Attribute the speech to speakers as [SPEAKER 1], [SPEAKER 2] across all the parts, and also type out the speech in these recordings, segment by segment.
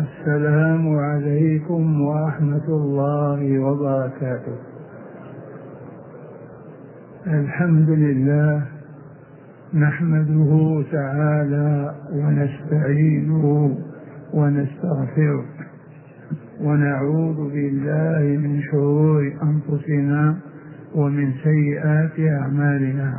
[SPEAKER 1] السلام عليكم ورحمة الله وبركاته. الحمد لله نحمده تعالى ونستعينه ونستغفره ونعوذ بالله من شرور أنفسنا ومن سيئات أعمالنا.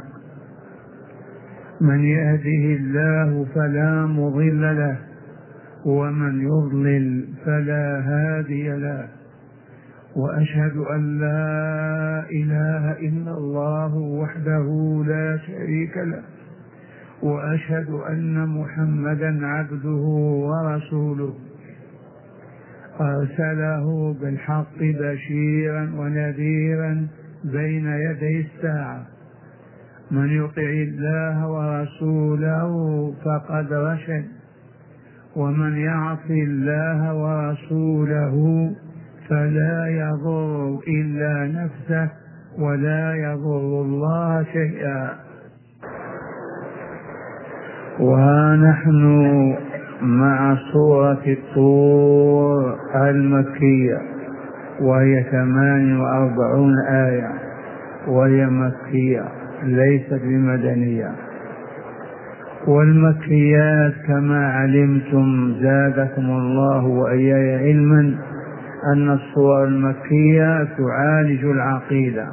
[SPEAKER 1] من يهده الله فلا مضل له ومن يضلل فلا هادي له، وأشهد أن لا إله إلا الله وحده لا شريك له، وأشهد أن محمدا عبده ورسوله أرسله بالحق بشيرا ونذيرا بين يدي الساعة. من يطع الله ورسوله فقد رشد، ومن يعص الله ورسوله فلا يضر إلا نفسه ولا يضر الله شيئا. ونحن مع سورة الطور المكية، وهي 48 آية، وهي مكية ليست بمدنية. والمكيات كما علمتم زادكم الله وإياي علما أن السور المكية تعالج العقيدة.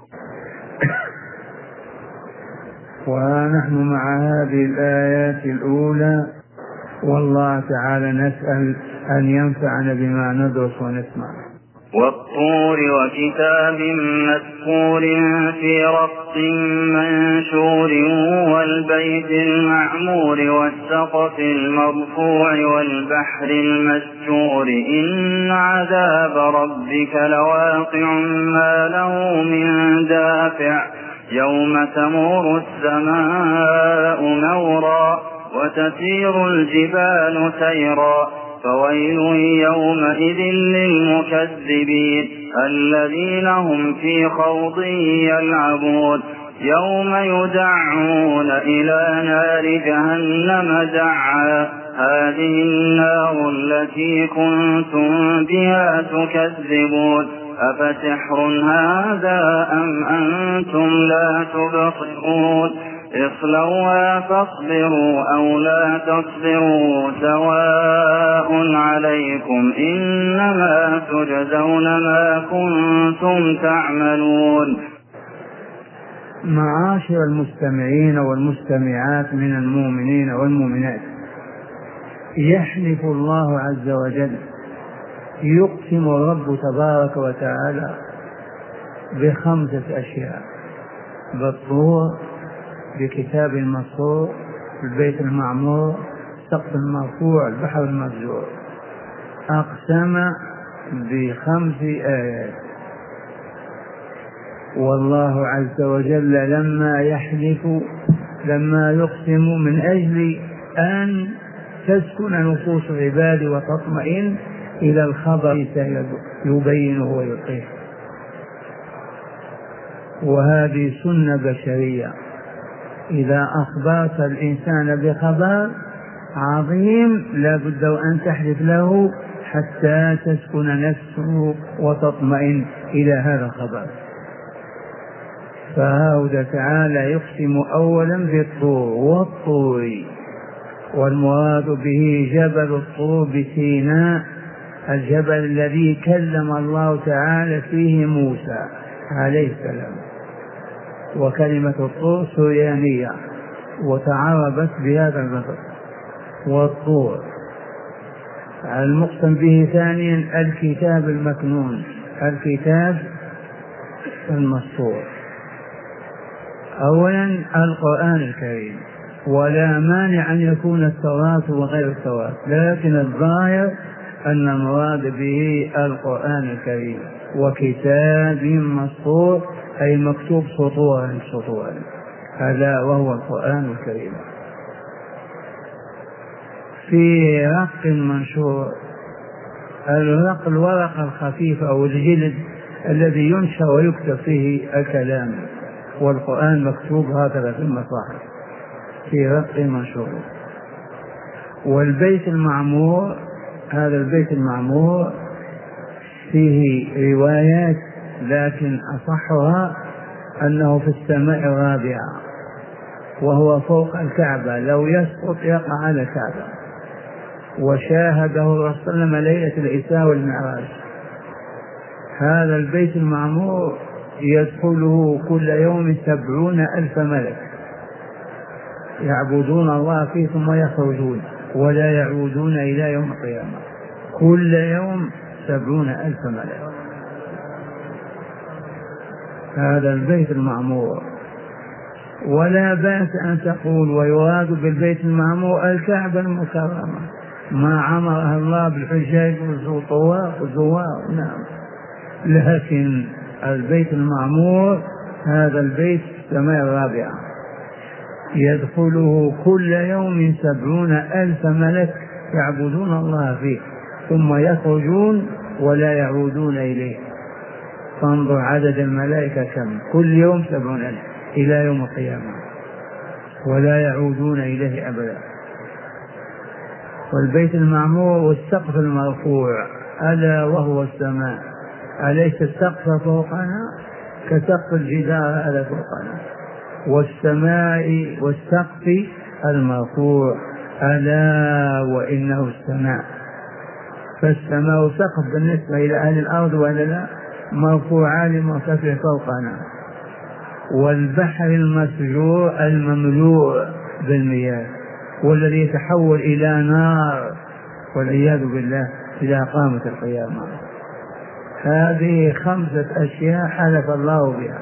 [SPEAKER 1] ونحن مع هذه الآيات الأولى، والله تعالى نسأل أن ينفعنا بما ندرس ونسمع.
[SPEAKER 2] والطور وكتاب مسكور في رق منشور والبيت المعمور والسقف المرفوع والبحر المسجور إن عذاب ربك لواقع ما له من دافع يوم تمور السماء مورا وتسير الجبال سيرا فويل يومئذ للمكذبين الذين هم في خوض يلعبون يوم يدعون إلى نار جهنم دعا هذه النار التي كنتم بها تكذبون أفسحر هذا أم أنتم لا تبصرون اصلوها فاصبروا أو لا تصبروا سواء عليكم إنما تجزون ما كنتم تعملون.
[SPEAKER 1] معاشر المستمعين والمستمعات من المؤمنين والمؤمنات، يحلف الله عز وجل، يقسم الرب تبارك وتعالى ب5 أشياء: بالطور، بكتاب مسطور، البيت المعمور، السقف المرفوع، البحر المسجور. أقسم ب5 آيات. والله عز وجل لما يقسم من أجل أن تسكن نفوس عباده وتطمئن إلى الخبر يبينه ويلقيه. وهذه سنة بشرية، إذا أخبرت الإنسان بخبر عظيم لا بد أن تحلف له حتى تسكن نفسه وتطمئن إلى هذا الخبر. فهذا تعالى يقسم أولا بالطور والطور، والمراد به جبل الطور بسيناء، الجبل الذي كلم الله تعالى فيه موسى عليه السلام. وكلمة الطور سريانية وتعربت بهذا اللفظ والطور. المقسم به ثانيا الكتاب المكنون، الكتاب المسطور. أولا القرآن الكريم، ولا مانع أن يكون التوراة وغير التوراة، لكن الظاهر أن المراد به القرآن الكريم. وكتاب مسطور أي مكتوب سطورا سطورا، هذا وهو القرآن الكريم. في رق منشور، الرق الورقة الخفيفة أو الجلد الذي ينشر ويكتب فيه الكلام، والقرآن مكتوب هكذا في المصاحف في رق منشور. والبيت المعمور هذا البيت المعمور فيه روايات، لكن أصحها أنه في السماء الرابعة، وهو فوق الكعبة، لو يسقط يقع على الكعبة. وشاهده الرسول صلى الله عليه وسلم ليلة الإسراء والمعراج. هذا البيت المعمور يدخله كل يوم 70,000 ملك يعبدون الله فيه ثم يخرجون ولا يعودون إلى يوم القيامة. كل يوم 70,000 ملك. هذا البيت المعمور. ولا بأس أن تقول ويراد بالبيت المعمور الكعبة المكرمة، ما عمرها الله بالحجاج والزوار، نعم. لكن البيت المعمور هذا البيت السماء الرابعة يدخله كل يوم 70,000 ملك يعبدون الله فيه ثم يخرجون ولا يعودون إليه. فانظر عدد الملائكة كم، كل يوم 70,000 إلى يوم القيامة ولا يعودون إليه أبدا. والبيت المعمور والسقف المرفوع ألا وهو السماء، أليس السقف فوقنا كسقف الجدار ألا فوقنا، والسماء والسقف المرفوع ألا وإنه السماء. فالسماء سقف بالنسبة إلى أهل الأرض وإلا لا، مرفوعان مرتفع فوقنا. والبحر المسجور المملوء بالمياه والذي يتحول إلى نار والعياذ بالله إذا قامت القيامة. هذه 5 أشياء حلف الله بها.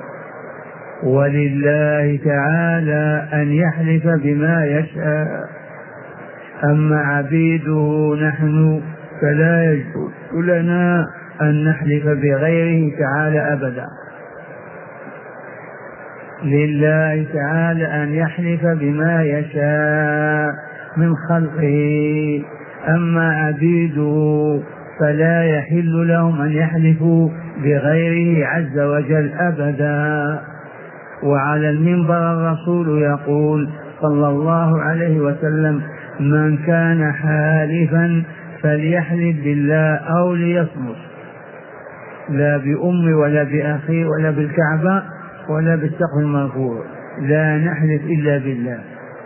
[SPEAKER 1] ولله تعالى أن يحلف بما يشاء، أما عبيده نحن فلا يجوز لنا أن نحلف بغيره تعالى أبدا. لله تعالى أن يحلف بما يشاء من خلقه، أما عبيده فلا يحل لهم أن يحلفوا بغيره عز وجل أبدا. وعلى المنبر الرسول يقول صلى الله عليه وسلم: من كان حالفا فليحلف بالله أو ليصمت، لا بأمي ولا بأخي ولا بالكعبة ولا بالسقف المرفوع، لا نحلف إلا بالله.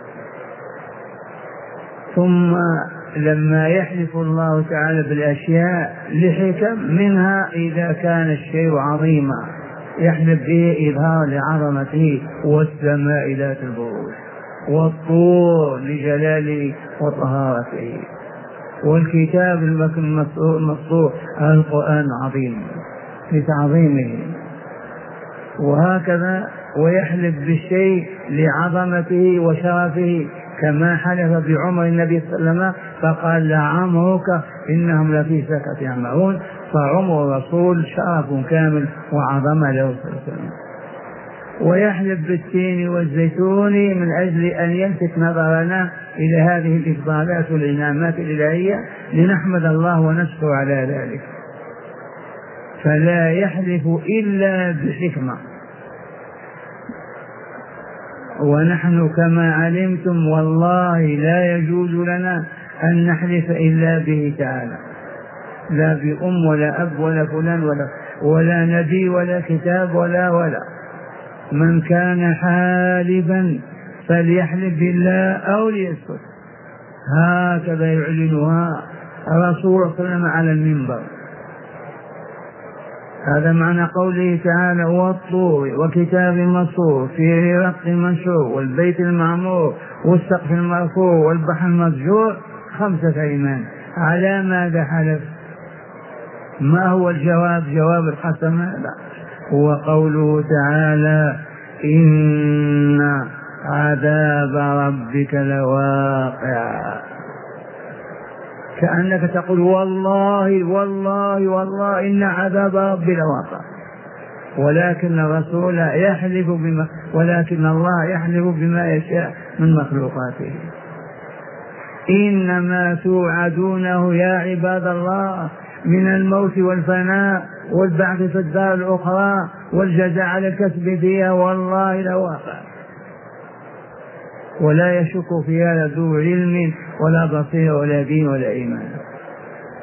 [SPEAKER 1] ثم لما يحلف الله تعالى بالأشياء لحكم منها إذا كان الشيء عظيما يحلف به إظهار لعظمته، والسماء ذات البروج، والطور لجلاله وطهارته، والكتاب المسطور القرآن العظيم لتعظيمه، وهكذا. ويحلف بالشيء لعظمته وشرفه، كما حلف بعمر النبي صلى الله عليه وسلم فقال: لعمرك إنهم لفي سكرة يعمهون. فعمر الرسول شرف كامل وعظمة له صلى الله عليه وسلم. ويحلف بالتين والزيتون من أجل أن يلفت نظرنا إلى هذه الإفضالات والإنعامات الإلهية لنحمد الله ونشكر على ذلك. فلا يحلف إلا بحكمة. ونحن كما علمتم والله لا يجوز لنا أن نحلف إلا به تعالى، لا بأم ولا أب ولا فلان ولا نبي ولا كتاب ولا. من كان حالفا فليحلف بالله أو ليسكت. هكذا يعلنها الرسول صلى الله عليه وسلم على المنبر. هذا معنى قوله تعالى: والطور وكتاب مسطور في رق منشور والبيت المعمور والسقف المرفوع والبحر المسجور. 5 أيمان. على ماذا حلف؟ ما هو الجواب؟ جواب القسم؟ لا، هو قوله تعالى: إن عذاب ربك لواقع. كأنك تقول والله والله والله إن عذاب ربي لواقع. ولكن الرسول يحلف ولكن الله يحلف بما يشاء من مخلوقاته. إنما توعدونه يا عباد الله من الموت والفناء والبعث في الدار الأخرى والجزاء على الكسب فيها والله لواقع. ولا يشك في هذا ذو علم ولا بصير ولا دين ولا إيمان.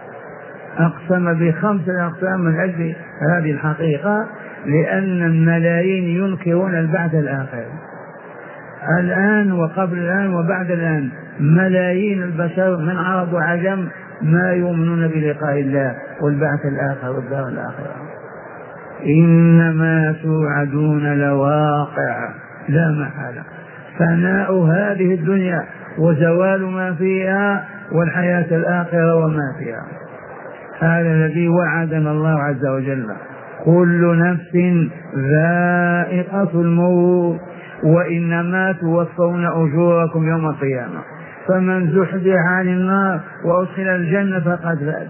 [SPEAKER 1] أقسم ب5 أقسام من أجل هذه الحقيقة، لأن الملايين ينكرون البعث الآخر الآن وقبل الآن وبعد الآن. ملايين البشر من عرب وعجم ما يؤمنون بلقاء الله والبعث الآخر والدار الآخرة. إنما توعدون لواقع لا محالة، فناء هذه الدنيا وزوال ما فيها والحياة الآخرة وما فيها. هذا الذي وعدنا الله عز وجل. كل نفس ذائقة الموت وإنما توفون أجوركم يوم القيامة، فمن زحزح عن النار وأدخل الجنة فقد فاز.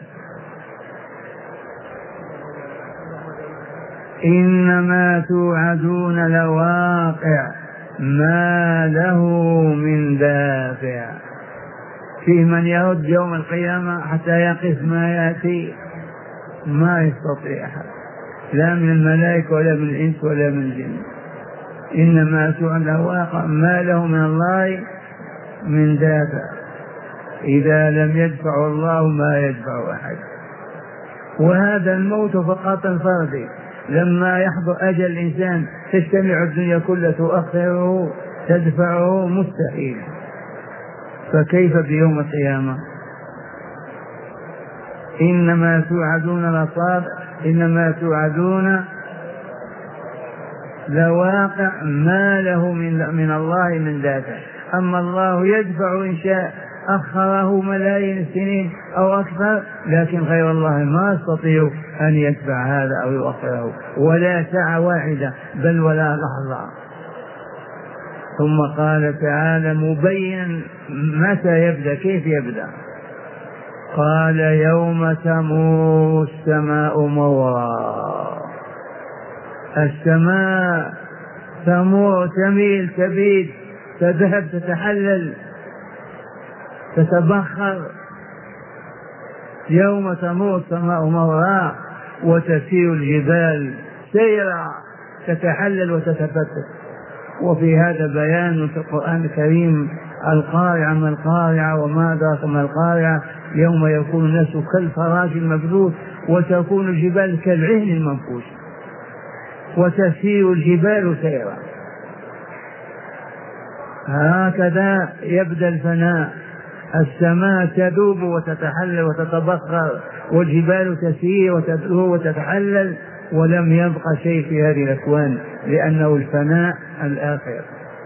[SPEAKER 1] إنما توعدون لواقع ما له من دافع. في من يرد يوم القيامة حتى يقف ما يأتي ما يستطيع، لا من الملائكة ولا من الإنس ولا من الجن. إنما توعد لواقع ما له من الله من دافع. إذا لم يدفع الله ما يدفع أحد. وهذا الموت فقط الفردي، لما يحضر أجل الإنسان تجتمع الدنيا كلها تؤخره تدفعه، مستحيل. فكيف بيوم القيامة؟ إنما توعدون لصادق، إنما توعدون لواقع ما له من الله من دافع. أما الله يدفع إن شاء أخره ملايين السنين أو أكثر، لكن غير الله ما يستطيع أن يدفع هذا أو يؤخره ولا ساعة واحدة بل ولا لحظة. ثم قال تعالى مبين متى يبدأ، كيف يبدأ؟ قال يوم تمور السماء مورا. السماء تمور، تميل، تبيد، تذهب، تتحلل، تتبخر. يوم تمور السماء مورا وتسير الجبال سيرا، تتحلل وتتفتت. وفي هذا بيان في القرآن الكريم القارعة ما القارعة وما أدراك ما القارعة. يوم يكون الناس كالفراش المبثوث وتكون الجبال كالعهن المنفوش وتسير الجبال سيرا. هكذا يبدأ الفناء. السماء تذوب وتتحلل وتتبخر والجبال تسير وتذوب وتتحلل، ولم يبق شيء في هذه الأكوان لأنه الفناء الآخر.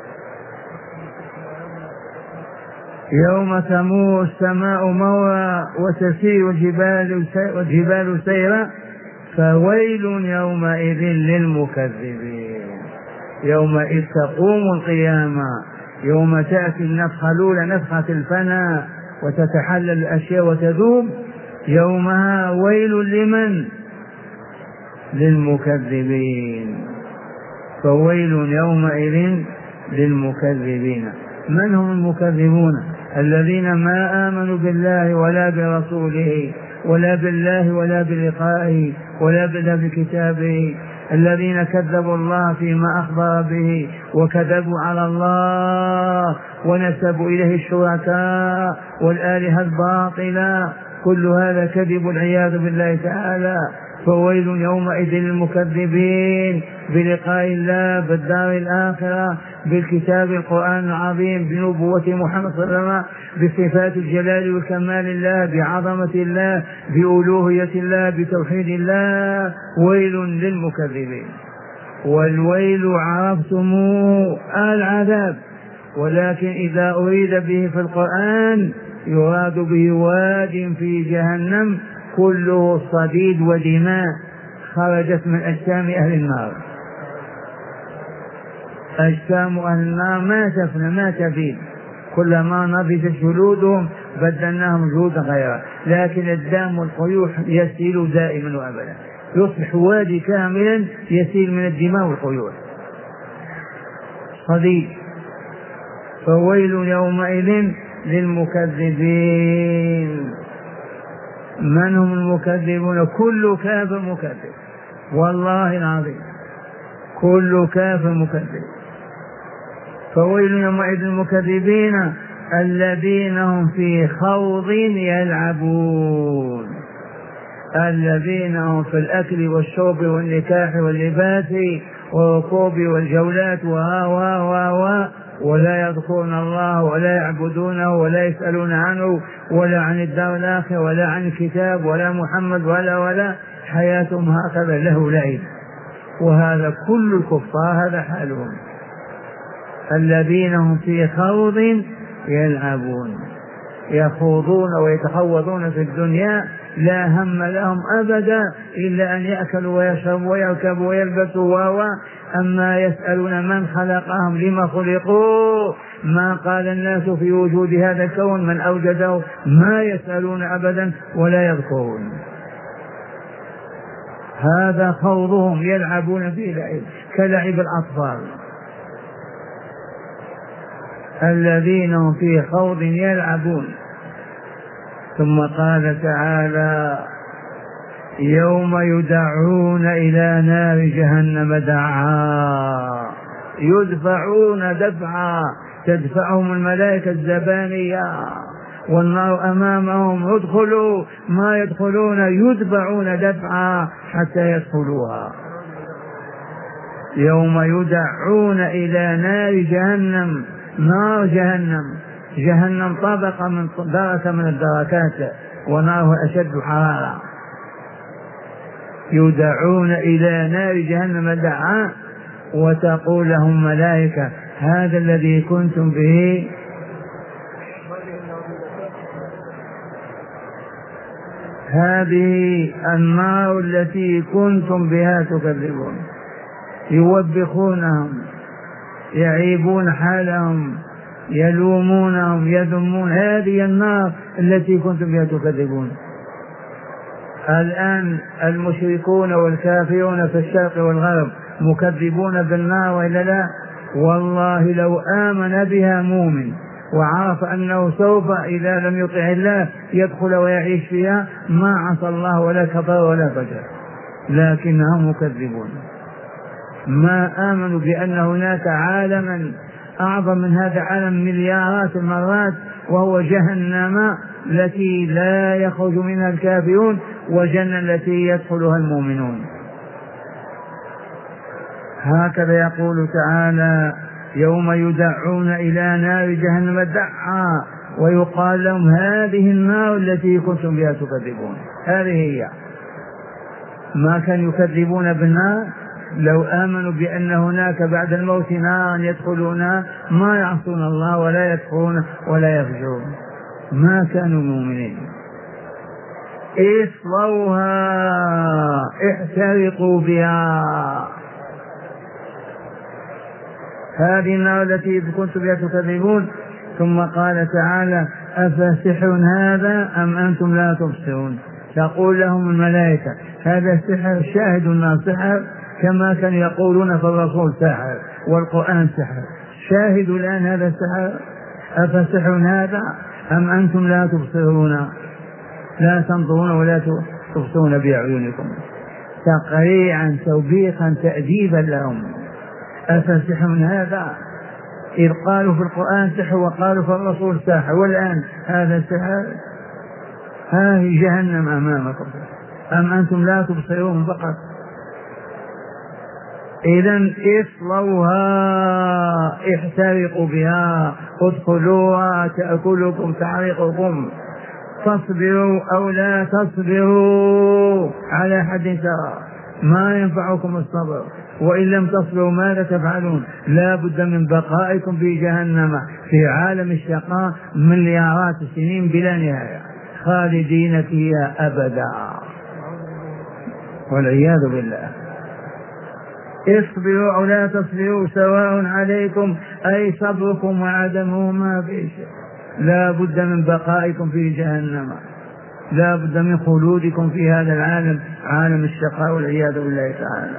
[SPEAKER 1] يوم تمور السماء مورا وتسير الجبال سيرا فويل يومئذ للمكذبين. يومئذ تقوم القيامة، يوم تأتي النفخة الأولى نفخة الفناء وتتحلل الأشياء وتذوب، يومها ويل لمن؟ للمكذبين. فويل يومئذ للمكذبين. من هم المكذبون؟ الذين ما آمنوا بالله ولا برسوله ولا بالله ولا بلقائه ولا بكتابه، الذين كذبوا الله فيما أخبر به وكذبوا على الله ونسبوا إليه الشركاء والآلهة الباطلة، كل هذا كذب والعياذ بالله تعالى. فويل يومئذ للمكذبين بلقاء الله، بالدار الآخرة، بالكتاب القرآن العظيم، بنبوة محمد صلى الله عليه وسلم، بصفات الجلال والكمال الله، بعظمة الله، بألوهية الله، بتوحيد الله. ويل للمكذبين. والويل عرفتموه العذاب، ولكن إذا أريد به في القرآن يراد به واد في جهنم كله صديد ودماء خرجت من أجسام أهل النار. أجسام أهل النار ما تفنى ما تبيد، كلما نضجت جلودهم بدلناهم جلودا غيرها، لكن الدم والقيوح يسيل دائما وأبدا، يصبح وادي كاملا يسيل من الدماء والقيوح صديد. فويل يومئذ للمكذبين. من هم المكذبون؟ كل كافر مكذب، والله العظيم كل كافر مكذب. فويل يومئذ للمكذبين الذين هم في خوض يلعبون. الذين هم في الأكل والشرب والنكاح واللباس والركوب والجولات ولا يذكرون الله ولا يعبدونه ولا يسألون عنه ولا عن الدار الآخرة ولا عن الكتاب ولا محمد ولا حياتهم هكذا له لعب. وهذا كل الكفار هذا حالهم، الذين هم في خوض يلعبون، يخوضون ويتخوضون في الدنيا، لا هم لهم أبدا إلا أن يأكلوا ويشربوا ويركبوا ويلبسوا أما يسألون من خلقهم لما خلقوا، ما قال الناس في وجود هذا الكون من أوجده، ما يسألون أبدا ولا يذكرون. هذا خوضهم يلعبون فيه لعب كلعب الأطفال. الذين هم في خوض يلعبون. ثم قال تعالى يوم يدعون إلى نار جهنم دعا، يدفعون دفعا تدفعهم الملائكة الزبانية والنار أمامهم، يدخلوا ما يدخلون يدفعون دفعا حتى يدخلوها. يوم يدعون إلى نار جهنم، نار جهنم طبقة من دركة من الدركات وناره أشد حرارة. يدعون إلى نار جهنم دعا وتقول لهم ملائكة هذا الذي كنتم به هذه النار التي كنتم بها تكذبون. يوبخونهم، يعيبون حالهم، يلومونهم، يذمون، هذه النار التي كنتم بها تكذبون. الآن المشركون والكافرون في الشرق والغرب مكذبون بالنار وإلا لا؟ والله لو آمن بها مؤمن وعرف أنه سوف إذا لم يطع الله يدخل ويعيش فيها ما عصى الله ولا كفر ولا فجر، لكنهم مكذبون. ما آمنوا بأن هناك عالما أعظم من هذا عالم مليارات المرات، وهو جهنم التي لا يخرج منها الكافرون وجنة التي يدخلها المؤمنون. هكذا يقول تعالى يوم يدعون إلى نار جهنم دعا ويقال لهم هذه النار التي كنتم بها تكذبون. هذه هي. ما كانوا يكذبون بالنار لو آمنوا بأن هناك بعد الموت نارا يدخلونها ما يعصون الله ولا يدخلون ولا يفجرون، ما كانوا مؤمنين. اصلوها احترقوا بها، هذه النار التي كنتم بها تكذبون. ثم قال تعالى أفسحر هذا أم أنتم لا تبصرون. تقول لهم الملائكة هذا سحر، شاهد النار سحر كما كانوا يقولون في الرسول سحر والقرآن سحر، شاهد الآن هذا السحر. أفسحر هذا أم أنتم لا تبصرون، لا تنظرون ولا تبصرون بأعينكم. تقريعا توبيخا تأديبا لهم. أفسحر هذا، إذ قالوا في القرآن سحر وقالوا في الرسول سحر، والآن هذا سحر. هذه جهنم أمامكم أم أنتم لا تبصرون فقط. إذن اصلوها احترقوا بها، ادخلوها تأكلكم تعرقكم، تصبروا أو لا تصبروا على حد سواء، ما ينفعكم الصبر، وإن لم تصبروا ماذا تفعلون؟ لا بد من بقائكم في جهنم في عالم الشقاء مليارات السنين بلا نهاية، خالدين فيها أبدا والعياذ بالله. اصبروا أو لا تصبروا سواء عليكم، أي صبركم وعدمه ما في شيء. لا بد من بقائكم في جهنم، لا بد من خلودكم في هذا العالم، عالم الشقاء والعياذ بالله تعالى.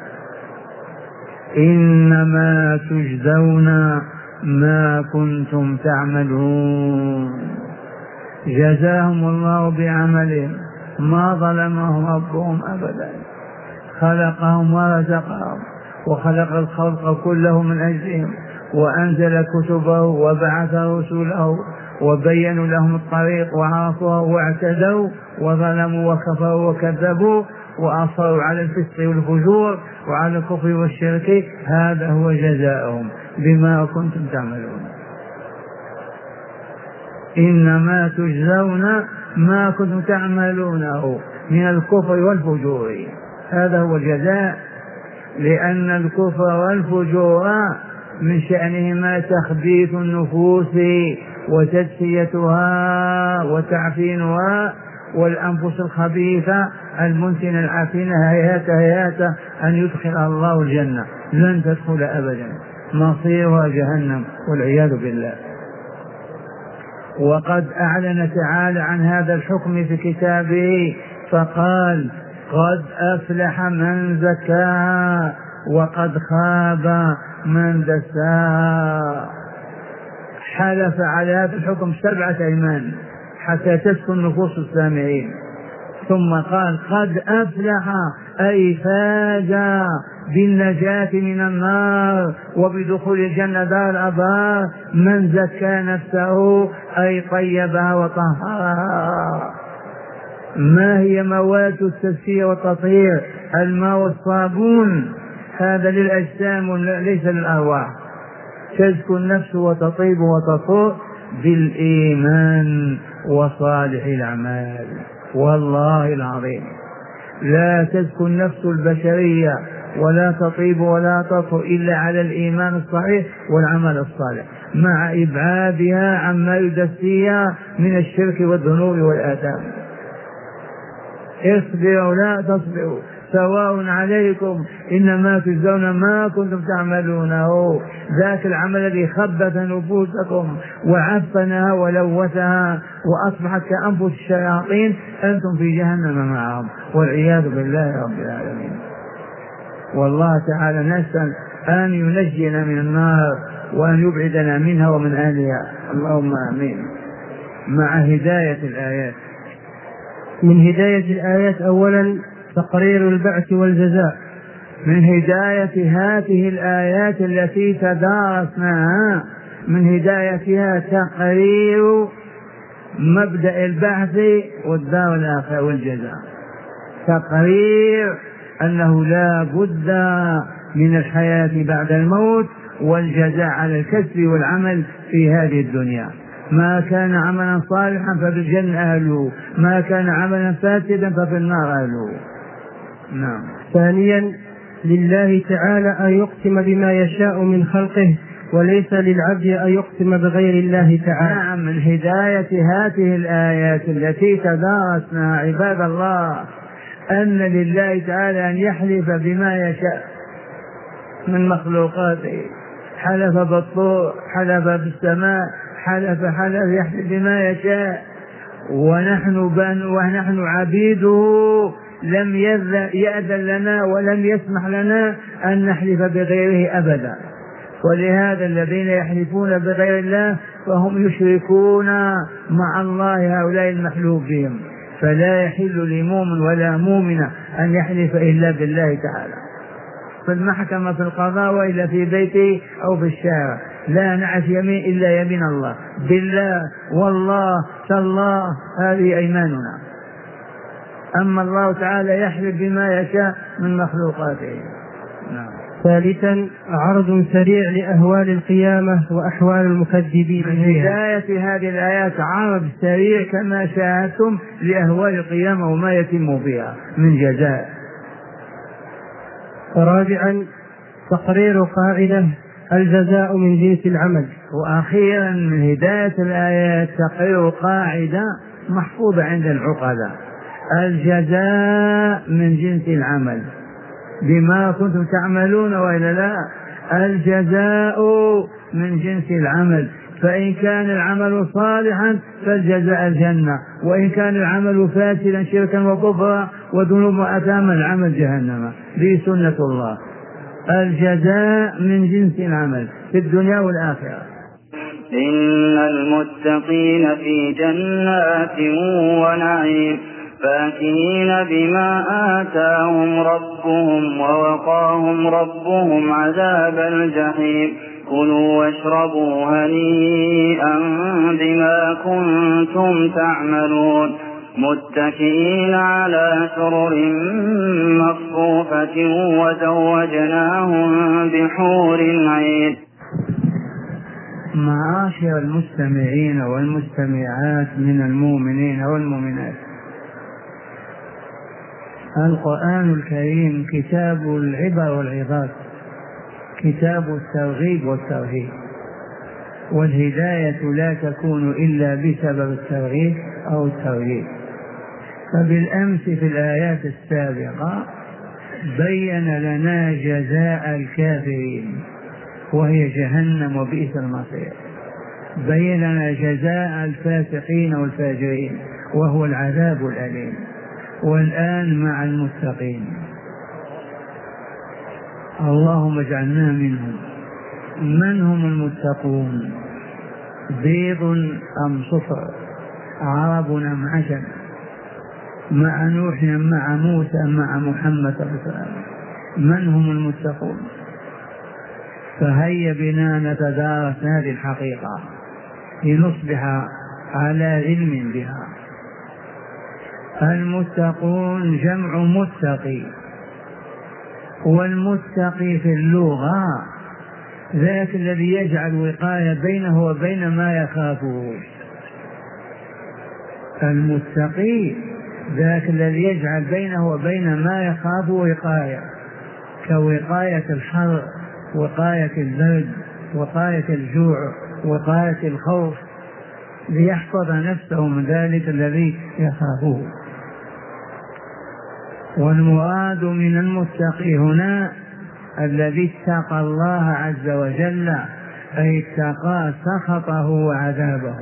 [SPEAKER 1] إنما تجزون ما كنتم تعملون. جزاهم الله بعملهم، ما ظلمهم ربهم أبدا، خلقهم ورزقهم وخلق الخلق كله من أجلهم، وأنزل كتبه وبعث رسله وبينوا لهم الطريق وعاصوه واعتدوا وظلموا وكفروا وكذبوا وأصروا على الفسق والفجور وعلى الكفر والشرك، هذا هو جزاؤهم بما كنتم تعملون. إنما تجزون ما كنتم تعملونه من الكفر والفجور، هذا هو الجزاء. لأن الكفر والفجور من شأنهما تخبيث النفوس وتزكيتها وتعفينها، والأنفس الخبيثة المنتنة العافنة هيهات أن يدخل الله الجنة، لن تدخل أبدا، مصيرها جهنم والعياذ بالله. وقد أعلن تعالى عن هذا الحكم في كتابه فقال: قد أفلح من زكاها وقد خاب من دساها. حلف على هذا الحكم 7 أيمان حتى تسكن نفوس السامعين، ثم قال: قد أفلح أي فاز بالنجاة من النار وبدخول الجنة دار الأبرار من زكى نفسه أي طيبها وطهرها. ما هي مواد التزكية والتطهير؟ الماء والصابون، هذا للأجسام ليس للأرواح. تزكو النفس وتطيب وتطهر بالإيمان وصالح الأعمال. والله العظيم لا تزكو النفس البشرية ولا تطيب ولا تطهر إلا على الإيمان الصحيح والعمل الصالح، مع إبعادها عما يدسيها من الشرك والذنوب والآثام. اصبروا لا تصبروا سواء عليكم إنما تجزون ما كنتم تعملونه. ذاك العمل الذي خبث نفوسكم وعفنها ولوثها وأصبحت كأنفس الشياطين، أنتم في جهنم معهم والعياذ بالله رب العالمين. والله تعالى نسأل أن ينجينا من النار وأن يبعدنا منها ومن أهلها، اللهم آمين. مع هداية الآيات.
[SPEAKER 3] من هداية الآيات أولا تقرير البعث والجزاء.
[SPEAKER 1] من هداية هذه الآيات التي تدارسناها، من هدايتها تقرير مبدأ البعث والدار الآخرة والجزاء، تقرير أنه لا بد من الحياة بعد الموت والجزاء على الكسب والعمل في هذه الدنيا. ما كان عملا صالحا فبالجنة أهله، ما كان عملا فاسدا ففي النار أهله. نعم.
[SPEAKER 3] ثانيا لله تعالى أن يقسم بما يشاء من خلقه، وليس للعبد أن يقسم بغير الله تعالى.
[SPEAKER 1] نعم. من هداية هذه الآيات التي تدارسنا عباد الله أن لله تعالى أن يحلف بما يشاء من مخلوقاته. حلف بالطور، حلف بالسماء، حلف يحلف بما يشاء، ونحن عبيده لم يأذن لنا ولم يسمح لنا أن نحلف بغيره أبدا. ولهذا الذين يحلفون بغير الله فهم يشركون مع الله هؤلاء المحلوف بهم، فلا يحل لمؤمن ولا مؤمنة أن يحلف إلا بالله تعالى في المحكمة في القضاء وإلا في بيته أو في الشارع. لا نعرف يمين إلا يمين الله، بالله والله تالله، هذه أيماننا. أما الله تعالى يحلف بما يشاء من مخلوقاته. نعم.
[SPEAKER 3] ثالثا عرض سريع لأهوال القيامة وأحوال المكذبين.
[SPEAKER 1] من هداية هذه الآيات عرض سريع كما شاهدتم لأهوال القيامة وما يتم فيها من جزاء.
[SPEAKER 3] رابعا تقرير قاعدة الجزاء من جنس العمل.
[SPEAKER 1] وأخيرا من هداية الآيات تقرير قاعدة محفوظة عند العقلاء: الجزاء من جنس العمل، بما كنتم تعملون وإلا لا. الجزاء من جنس العمل، فإن كان العمل صالحا فالجزاء الجنة، وإن كان العمل فاسدا شركا وكفرا وذنوب وأثاما العمل جهنم. دي سنة الله. الجزاء من جنس العمل في الدنيا والآخرة.
[SPEAKER 2] إن المتقين في جنات ونعيم فاكهين بما آتاهم ربهم ووقاهم ربهم عذاب الجحيم كلوا واشربوا هنيئا بما كنتم تعملون متكئين على سرر مصفوفة وزوجناهم بحور عين.
[SPEAKER 1] معاشر المستمعين والمستمعات من المؤمنين والمؤمنات، القرآن الكريم كتاب العبر والعظات، كتاب الترغيب والترهيب، والهداية لا تكون إلا بسبب الترغيب أو الترهيب. فبالأمس في الآيات السابقة بين لنا جزاء الكافرين وهي جهنم وبئس المصير، بين لنا جزاء الفاسقين والفاجرين وهو العذاب الأليم. والآن مع المتقين، اللهم اجعلنا منهم. من هم المتقون؟ بيض أم صفر، عرب أم عجم، مع نوح مع موسى مع محمد صلى الله عليه وسلم؟ من هم المتقون؟ فهيا بنا نتدارس هذه الحقيقة لنصبح على علم بها. المتقون جمع متقي، والمتقي في اللغة ذاك الذي يجعل وقاية بينه وبين ما يخافه. المتقي ذاك الذي يجعل بينه وبين ما يخافه وقاية، كوقاية الحر، وقاية البرد، وقاية الجوع، وقاية الخوف، ليحفظ نفسه من ذلك الذي يخافه. والمراد من المتقي هنا الذي اتقى الله عز وجل، أي اتقى سخطه وعذابه.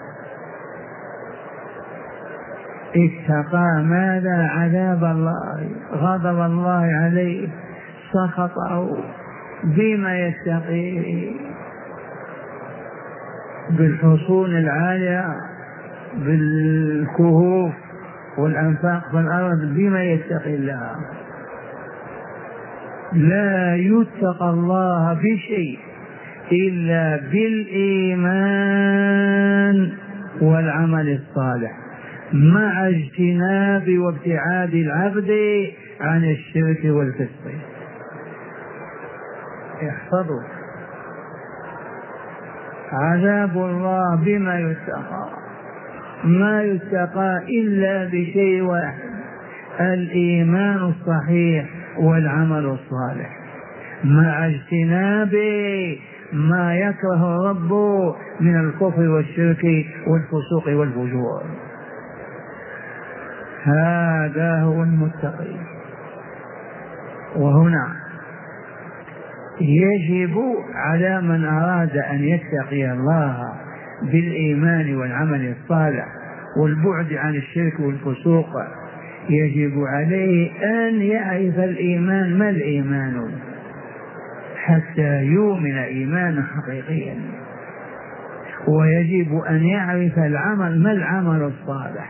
[SPEAKER 1] اتقى ماذا؟ عذاب الله، غضب الله عليه، سخطه. بما يتقي؟ بالحصون العالية، بالكهوف والأنفاق في الأرض. بما يتقي الله؟ لا يتقى الله بشيء إلا بالإيمان والعمل الصالح، مع اجتناب وابتعاد العبد عن الشرك والفسق. احفظوا، عذاب الله بما يتقى؟ ما يتقى إلا بشيء واحد، الإيمان الصحيح والعمل الصالح، مع اجتناب ما يكره الرب من الكفر والشرك والفسوق والفجور. هذا هو المتقي. وهنا يجب على من أراد أن يتقي الله بالإيمان والعمل الصالح والبعد عن الشرك والفسوق، يجب عليه أن يعرف الإيمان. ما الإيمان؟ حتى يؤمن إيمانا حقيقيا. ويجب أن يعرف العمل. ما العمل الصالح؟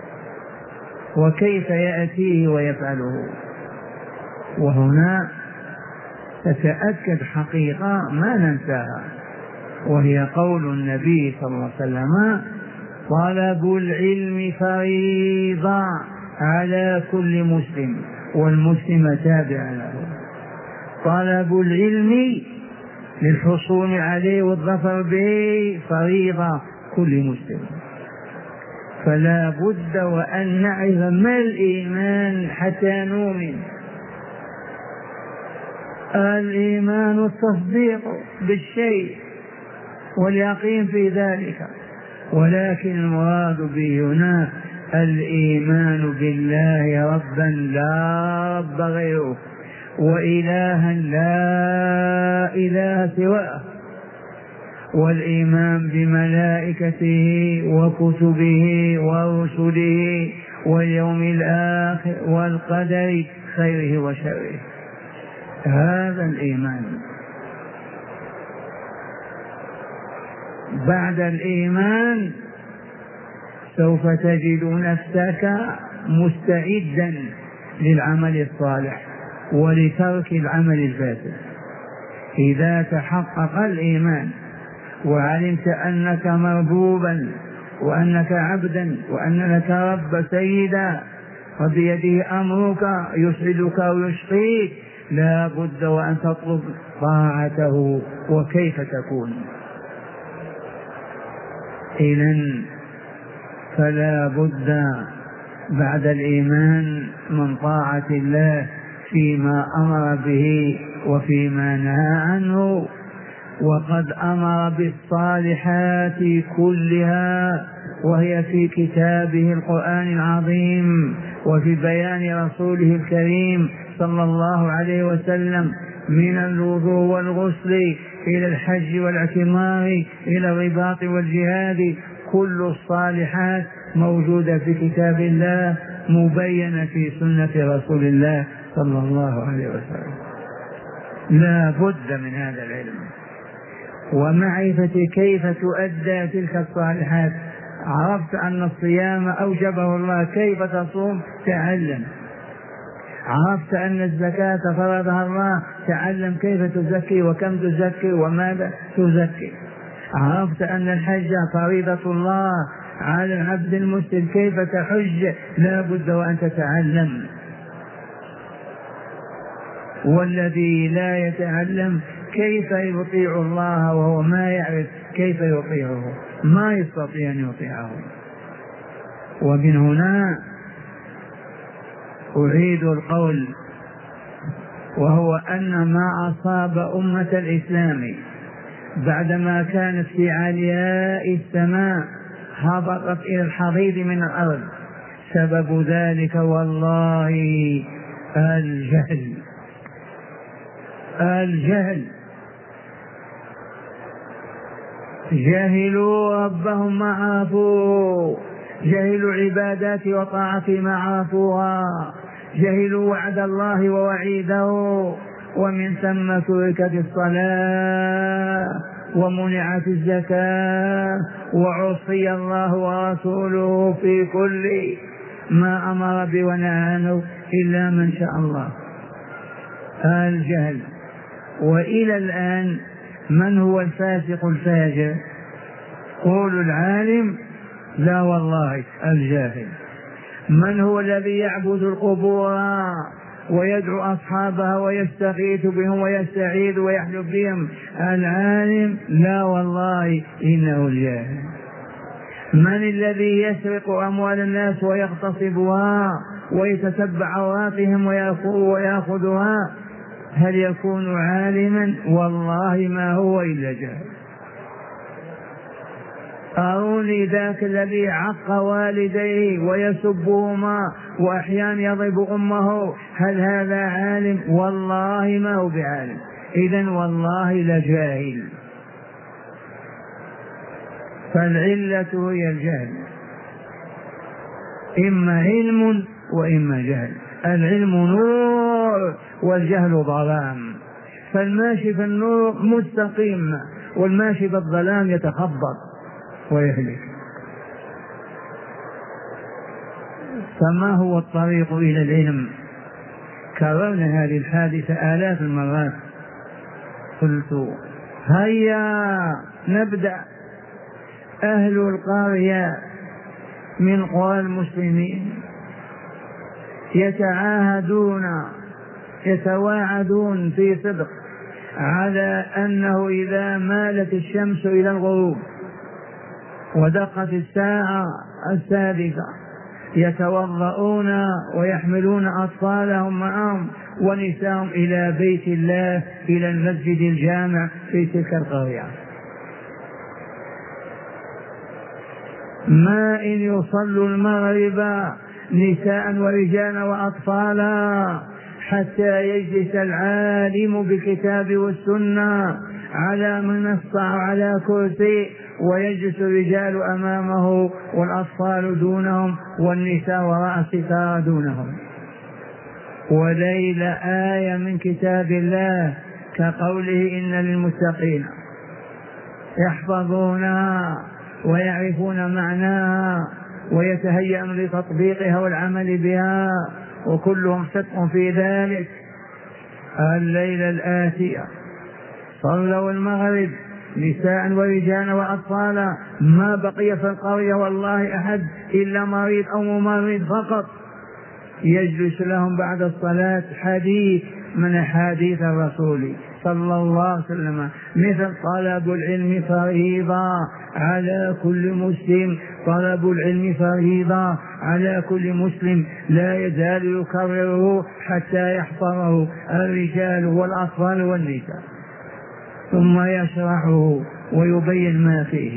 [SPEAKER 1] وكيف يأتيه ويفعله؟ وهنا تتأكد حقيقة ما ننساها، وهي قول النبي صلى الله عليه وسلم: طلب العلم فريضة على كل مسلم، والمسلم تابع له. طلب العلم للحصول عليه والظفر به فريضة كل مسلم. فلا بد وأن نعرف ما الإيمان حتى نؤمن. الإيمان التصديق بالشيء واليقين في ذلك، ولكن المراد به هنا الإيمان بالله ربا لا رب غيره، وإلها لا إله سواه، والإيمان بملائكته وكتبه ورسله واليوم الآخر والقدر خيره وشره. هذا الإيمان. بعد الإيمان سوف تجد نفسك مستعدا للعمل الصالح ولترك العمل الفاسد. إذا تحقق الإيمان وعلمت أنك مربوبا وأنك عبدا وأن لك رب سيدا وبيده أمرك يسعدك ويشقيك، لا بد وأن تطلب طاعته. وكيف تكون؟ إذن فلا بد بعد الإيمان من طاعة الله فيما أمر به وفيما نهى عنه. وقد أمر بالصالحات كلها، وهي في كتابه القرآن العظيم وفي بيان رسوله الكريم صلى الله عليه وسلم، من الوضوء والغسل إلى الحج والاعتمار إلى الرباط والجهاد. كل الصالحات موجودة في كتاب الله مبينة في سنة رسول الله صلى الله عليه وسلم. لا بد من هذا العلم ومعرفة كيف تؤدى تلك الصالحات. عرفت أن الصيام أوجبه الله، كيف تصوم؟ تعلم. عرفت أن الزكاة فرضها الله، تعلم كيف تزكي وكم تزكي وماذا تزكي. عرفت أن الحج فريضة الله على العبد المسلم، كيف تحج؟ لا بد وأن تتعلم. والذي لا يتعلم كيف يطيع الله وهو ما يعرف كيف يطيعه؟ ما يستطيع أن يطيعه. ومن هنا أعيد القول، وهو أن ما أصاب أمة الإسلام بعدما كانت في علياء السماء هبطت إلى الحضيض من الأرض، سبب ذلك والله الجهل. الجهل، جهلوا ربهم ما عرفوه، جهلوا عبادات وطاعة ما عرفوها، جهلوا وعد الله ووعيده، ومن ثم تركت الصلاة ومنعت الزكاة وعصي الله ورسوله في كل ما أمر به ونهى عنه إلا من شاء الله. الجهل. وإلى الآن من هو الفاسق الفاجر؟ قول العالم؟ لا والله الجاهل. من هو الذي يعبد القبور ويدعو أصحابها ويستغيث بهم ويستعيذ ويحلف بهم؟ العالم؟ لا والله إنه الجاهل. من الذي يسرق أموال الناس ويغتصبها ويتتبع عوراتهم ويأخذها؟ هل يكون عالما؟ والله ما هو إلا جاهل. أروني ذاك الذي عق والديه ويسبهما وأحيانا يضرب أمه، هل هذا عالم؟ والله ما هو بعالم. إذن والله لجاهل. فالعلة هي الجهل، إما علم وإما جهل. العلم نور والجهل ظلام، فالماشي في النور مستقيم والماشي في الظلام يتخبط ويهلك. فما هو الطريق إلى العلم؟ كررنا هذه الحادثة آلاف المرات. قلت هيا نبدأ. أهل القرية من قرى المسلمين يتواعدون في صدق على أنه إذا مالت الشمس إلى الغروب ودقت الساعة 6 يتوضؤون ويحملون أطفالهم معهم ونساهم إلى بيت الله، إلى المسجد الجامع في تلك القرية، ما إن يصلوا المغرب نساء ورجالا وأطفالا، حتى يجلس العالم بالكتاب والسنة على منصة على كرسي، ويجلس الرجال أمامه والأطفال دونهم والنساء وراء ستار دونهم. وليل آية من كتاب الله كقوله إن للمتقين يحفظونها ويعرفون معناها ويتهيأون لتطبيقها والعمل بها، وكلهم صدق في ذلك. الليلة الآتية صلوا المغرب نساء ورجالا وأطفالا، ما بقي في القرية والله أحد إلا مريض أو ممرض فقط، يجلس لهم بعد الصلاة حديث من أحاديث الرسول صلى الله عليه وسلم، مثل طلب العلم فريضة على كل مسلم، طلب العلم فريضة على كل مسلم، لا يزال يكرره حتى يحفظه الرجال والأطفال والنساء، ثم يشرحه ويبين ما فيه.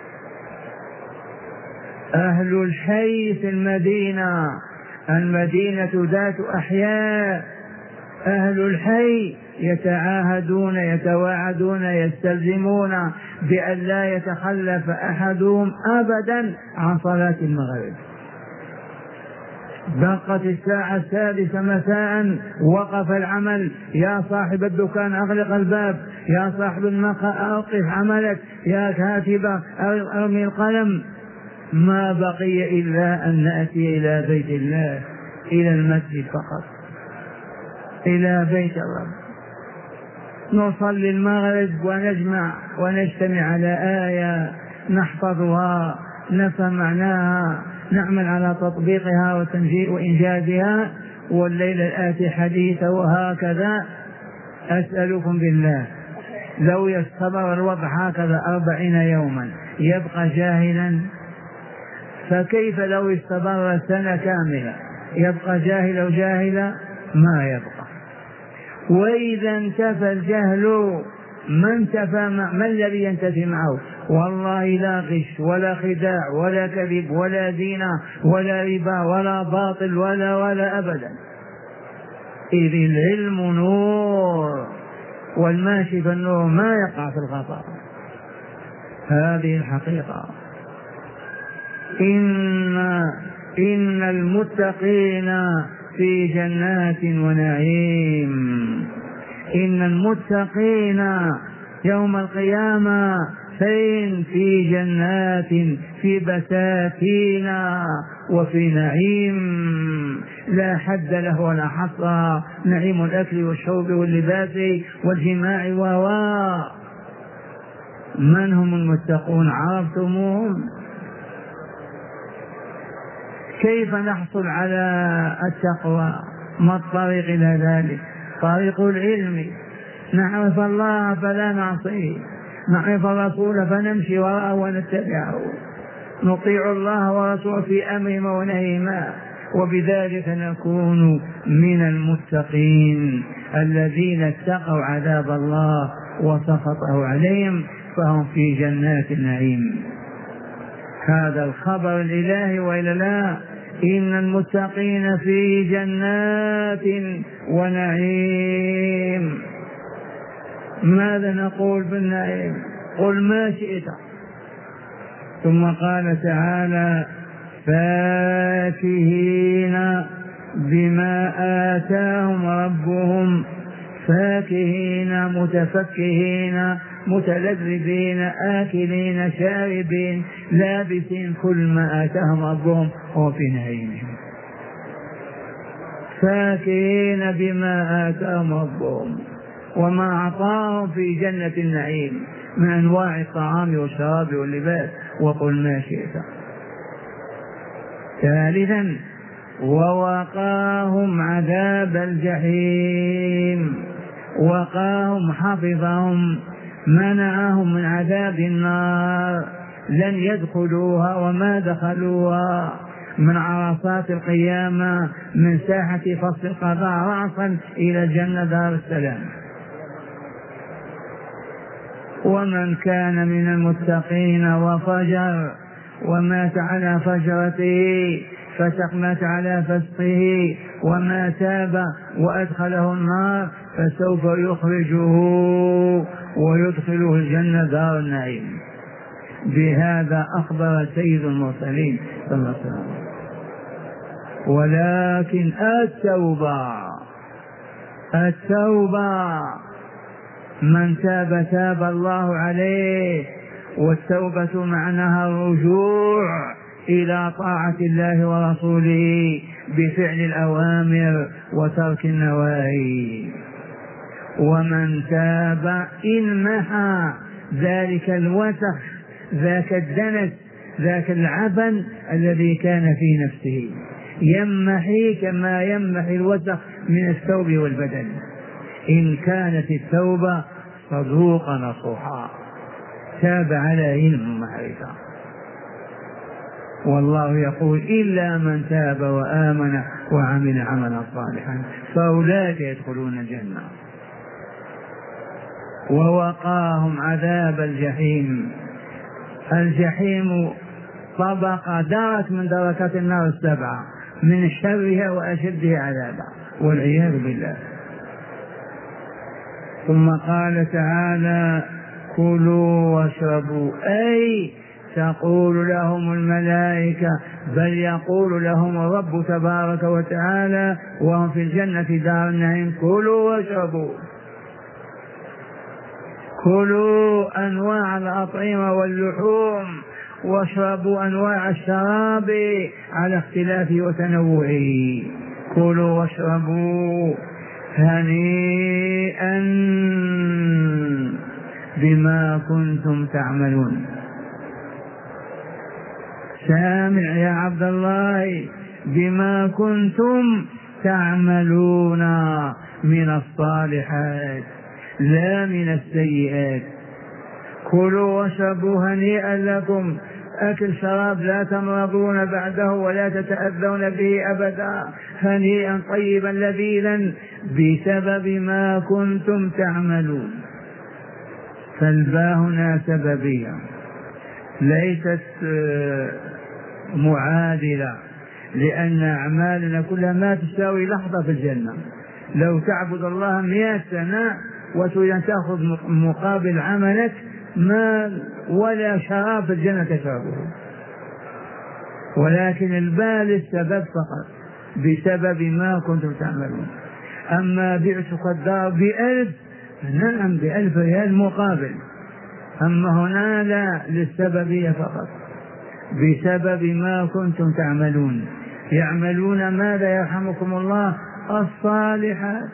[SPEAKER 1] أهل الحي في المدينة ذات أحياء، أهل الحي يتعاهدون يتواعدون يستلزمون بأن لا يتخلف أحدهم أبدا عن صلاة المغرب. دقت الساعة 6 مساء وقف العمل، يا صاحب الدكان أغلق الباب، يا صاحب المقهى أوقف عملك، يا كاتب أرمي القلم. ما بقي إلا أن نأتي إلى بيت الله، إلى المسجد فقط، إلى بيت الرب، نصلي المغرب ونجمع ونجتمع على آية نحفظها نفهم معناها، نعمل على تطبيقها وإنجازها، والليلة الآتي حديث، وهكذا. أسألكم بالله لو يستمر الوضع هكذا 40 يوما يبقى جاهلا؟ فكيف لو استمر سنة كاملة يبقى جاهلا وجاهلا؟ ما يبقى. وإذا انتفى الجهل ما الذي ينتفي معه؟ والله لا غش ولا خداع ولا كذب ولا زنا ولا ربا ولا باطل ولا أبدا، إذ العلم نور والماشي في النور ما يقع في الخطأ. هذه الحقيقة. إن المتقين في جنات ونعيم، إن المتقين يوم القيامة في جنات في بساتين وفي نعيم لا حد له ولا حصر، نعيم الأكل والشرب واللباس والجماع. من هم المتقون؟ عرفتموهم؟ كيف نحصل على التقوى؟ ما الطريق إلى ذلك؟ طريق العلم، نعرف الله فلا نعصيه، نعرف الرسول فنمشي وراءه ونتبعه، نطيع الله ورسوله في أمرهما ونهيهما، وبذلك نكون من المتقين الذين اتقوا عذاب الله وسخطه عليهم فهم في جنات النعيم. هذا الخبر الإلهي وإلا لا؟ إن المتقين في جنات ونعيم. ماذا نقول بالنعيم؟ قل ما شئت. ثم قال تعالى فاكهين بما آتاهم ربهم، فاكهين متفكهين متلذذين آكلين شاربين لابسين كل ما آتاهم ربهم وفي نعيمهم، فاكهين بما آتاهم ربهم وما أعطاهم في جنة النعيم من أنواع الطعام والشراب واللباس. وقل ما شئت. ثالثا ووقاهم عذاب الجحيم، وقاهم حفظهم منعهم من عذاب النار، لن يدخلوها وما دخلوها، من عرصات القيامة من ساحة فصل القضاء رأسا إلى الجنة دار السلام. ومن كان من المتقين وفجر ومات على فجرته فسقمت على فسقه وما تاب وأدخله النار فسوف يخرجه ويدخله الجنة دار النعيم. بهذا أخبر سيد المرسلين صلى الله عليه وسلم. ولكن التوبة من تاب تاب الله عليه، والتوبة معناها الرجوع إلى طاعة الله ورسوله بفعل الأوامر وترك النواهي. ومن تاب انمحى ذلك الوسخ، ذاك الدنس، ذاك العفن الذي كان في نفسه، يمحي كما يمحي الوسخ من الثوب والبدن، إن كانت التوبة صدوقا نصوحا، تاب على علم ومعرفة. والله يقول إلا من تاب وآمن وعمل عملا صالحا فأولئك يدخلون الجنة. ووقاهم عذاب الجحيم. الجحيم طبقة درك من دركات النار السبعة، من شرها وأشدها عذابا والعياذ بالله. ثم قال تعالى كلوا واشربوا، أي تقول لهم الملائكة، بل يقول لهم الرب تبارك وتعالى وهم في الجنة دار النعيم: كلوا واشربوا، كلوا أنواع الأطعمة واللحوم، واشربوا أنواع الشراب على اختلاف وتنوعه. كلوا واشربوا هنيئا بما كنتم تعملون. سامع يا عبد الله؟ بما كنتم تعملون من الصالحات لا من السيئات. كلوا واشربوا هنيئا لكم، أكل شراب لا تمرضون بعده ولا تتأذون به أبدا، هنيئا طيبا لذيذا بسبب ما كنتم تعملون. فالباء هنا سببية ليست معادلة، لأن أعمالنا كلها ما تساوي لحظة في الجنة. لو تعبد الله 100 سنة وتأخذ مقابل عملك ما ولا شراب في الجنة تشربه، ولكن البال السبب فقط بسبب ما كنتم تعملون. أما بعتك الدار ب1000، نعم ب1000 ريال مقابل، أما هنا لا، للسببية فقط بسبب ما كنتم تعملون. يعملون ماذا يرحمكم الله؟ الصالحات.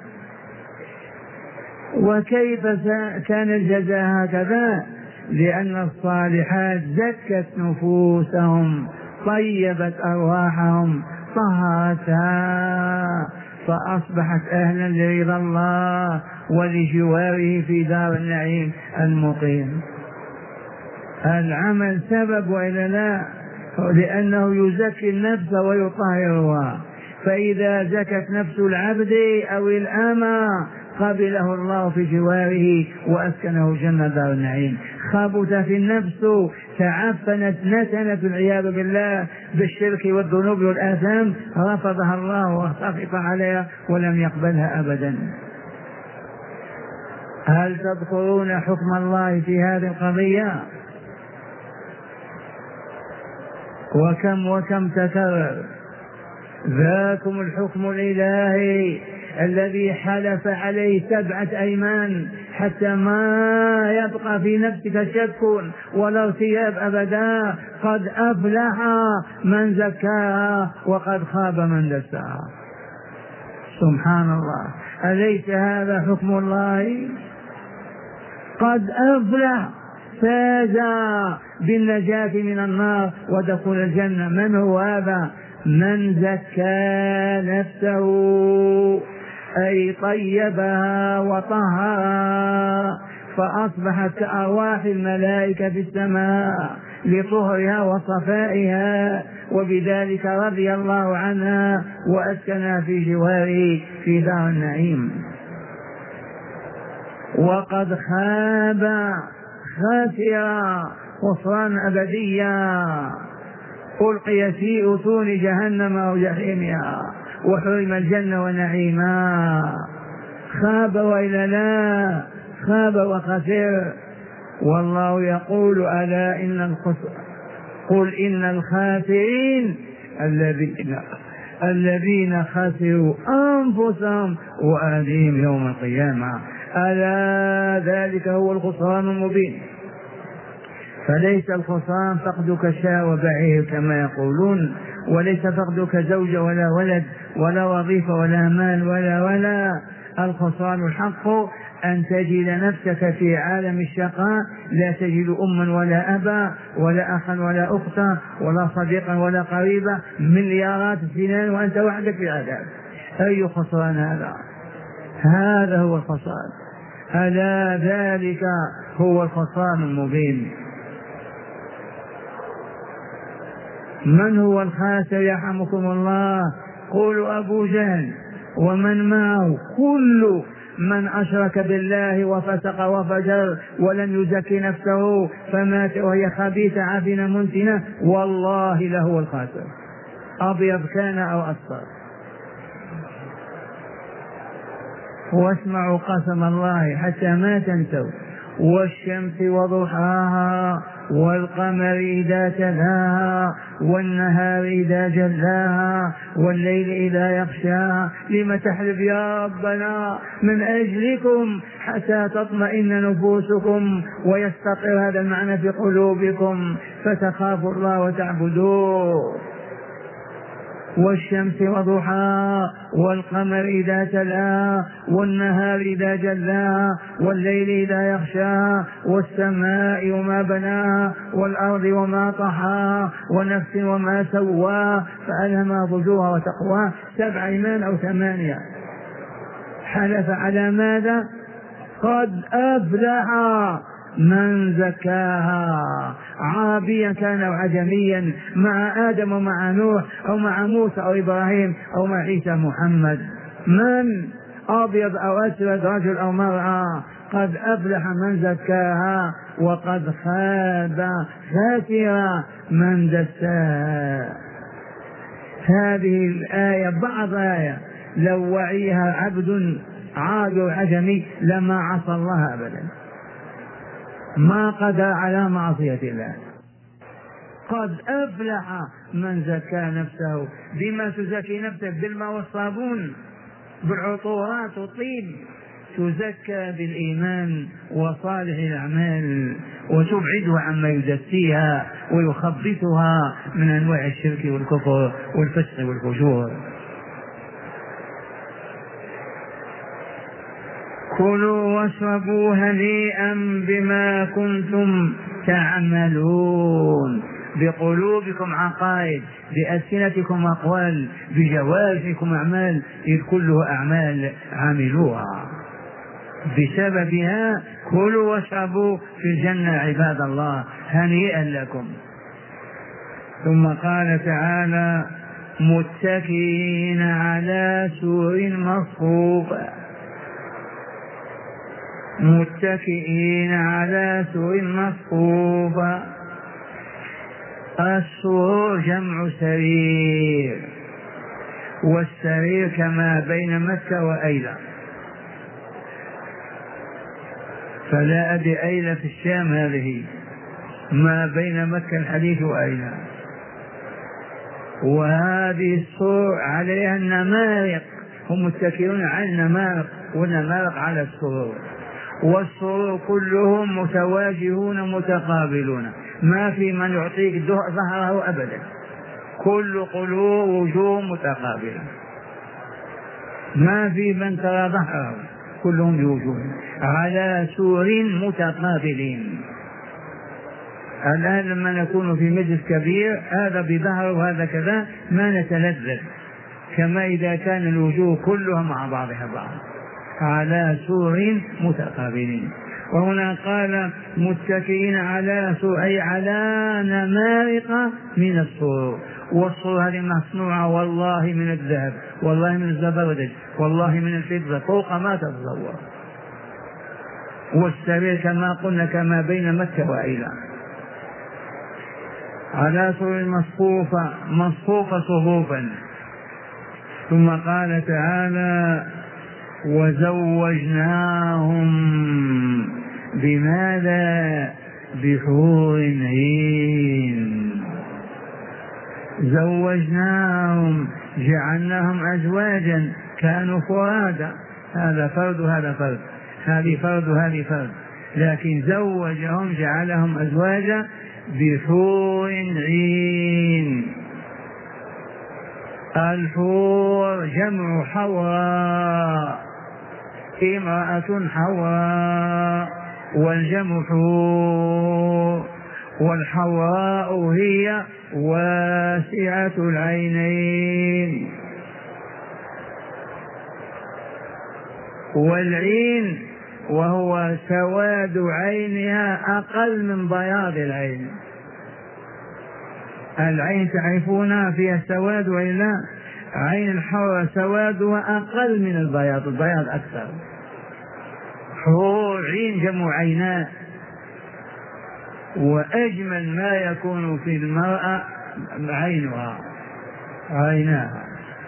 [SPEAKER 1] وكيف كان الجزاء هكذا؟ لأن الصالحات زكت نفوسهم، طيبت أرواحهم، طهرتها، فأصبحت أهلا لرضا الله ولجواره في دار النعيم المقيم. العمل سبب وإلا لا؟ لأنه يزكي النفس ويطهرها، فإذا زكت نفس العبد أو الأمة قبله الله في جواره وأسكنه جنة دار النعيم. خبث في النفس، تعفنت، نتنت العياذ بالله بالشرك والذنوب والآثام، رفضها الله وسخط عليها ولم يقبلها أبدا. هل تذكرون حكم الله في هذه القضية؟ وكم تكرر. ذاكم الحكم الإلهي الذي حلف عليه 7 أيمان حتى ما يبقى في نفسك شك ولا ارتياب أبدا. قد أفلح من زكاها وقد خاب من دساها. سبحان الله، أليس هذا حكم الله؟ قد أفلح، فاز بالنجاة من النار ودخول الجنة. من هو هذا؟ من زكى نفسه، أي طيبها وطهرها، فأصبحت كأرواح الملائكة في السماء لطهرها وصفائها، وبذلك رضي الله عنها وأسكنها في جواره في دار النعيم. وقد خاب خاسر خسران أبديا، ألقي في أتون جهنم وجحيمها وحرم الجنة ونعيمها. خاب وإلا لا؟ خاب وخسر. والله يقول ألا قل إن الخاسرين الذين خسروا أنفسهم وأهليهم يوم القيامة، ألا ذلك هو الخسران المبين. فليس الخسران فقدك شاة وبعير كما يقولون، وليس فقدك زوجة ولا ولد ولا وظيفة ولا مال ولا الخسران الحق أن تجد نفسك في عالم الشقاء لا تجد أما ولا أبا ولا أخا ولا أختا ولا صديقا ولا قريبا، مليارات السنين وأنت وحدك في العذاب. أي خسران هذا؟ هذا هو الخسران، ألا ذلك هو الخسران المبين. من هو الخاسر يرحمكم الله؟ قولوا أبو جهل ومن معه، كل من أشرك بالله وفسق وفجر ولم يزكي نفسه فمات وهي خبيثة عفنة منتنة، والله لهو الخاسر، أبيض كان أو أصفر. واسمعوا قسم الله حتى ما تنسوا: والشمس وضحاها والقمر إذا تلاها والنهار إذا جلاها والليل إذا يغشاها. لم تحلف يا ربنا؟ من أجلكم حتى تطمئن نفوسكم ويستقر هذا المعنى في قلوبكم فتخافوا الله وتعبدوه. والشمس وضحاها والقمر إذا تلاها والنهار إذا جلاها والليل إذا يغشاها والسماء وما بناها والأرض وما طحاها ونفس وما سواها فألهمها فجورها وتقواها. 7 إيمان أو 8. حلف على ماذا؟ قد أفلح من زكاها، عربيا كان أو عجميا، مع آدم ومع نوح أو مع موسى أو إبراهيم أو مع عيسى محمد. من؟ أبيض أو أسود، رجل أو مرأة. قد أفلح من زكاها وقد خاب خاسر من دساها. هذه الآية بعض آية لو وعيها عبد عاد عجمي لما عصى الله أبدا، ما قدر على معصية الله. قد أفلح من زكى نفسه. بما تزكي نفسك؟ بالماء والصابون، بالعطورات والطيب. تزكى بالإيمان وصالح الأعمال وتبعدها عما يدسيها ويخبثها من أنواع الشرك والكفر والفسق والفجور. كلوا واشربوا هنيئا بما كنتم تعملون. بقلوبكم عقائد، بألسنتكم أقوال، بجوارحكم أعمال، إذ كله أعمال عملوها. بسببها كلوا واشربوا في الجنة عباد الله، هنيئا لكم. ثم قال تعالى: متكئين على سرر مصفوفة. متكئين على سرر مصفوفة. السرور جمع سرير، والسرير كما بين مكة وأيلة. فلا أدري أيلة في الشام، هذه ما بين مكة الحديث وأيلة. وهذه السرور عليها النمارق، هم متكئون على النمارق والنمارق على السرور. والسرور كلهم متواجهون متقابلون، ما في من يعطيك ظهره أبدا، كل قلوب وجوه متقابلة، ما في من ترى ظهره، كلهم بوجوه على سور متقابلين. الآن لما نكون في مجلس كبير هذا بظهره وهذا كذا ما نتلذذ كما إذا كان الوجوه كلها مع بعضها بعض على سور متقابلين. وهنا قال متكئين على سور، أي على نمارق من السرور. والسرور هذه مصنوعة والله من الذهب، والله من الزبرجد، والله من الفضة، فوق ما تتصور. والسرير كما قلنا كما بين مكة وأيلة، على سرور مصفوفة، مصفوفة صفوفا. ثم قال تعالى: وزوجناهم بماذا؟ بحور عين. زوجناهم، جعلناهم أزواجا، كانوا فرادا، هذا فرد وهذا فرد، هذه فرد وهذه فرد، لكن زوجهم جعلهم أزواجا بحور عين. الحور جمع حوراء، امرأة حواء، والجمع حور، والحواء هي واسعة العينين، والعين وهو سواد عينها أقل من بياض العين. العين تعرفونها فيها سواد وإلا؟ عين الحور سوادها أقل من البياض، البياض أكثر. حور عين جمع عينات، وأجمل ما يكون في المرأة عيناها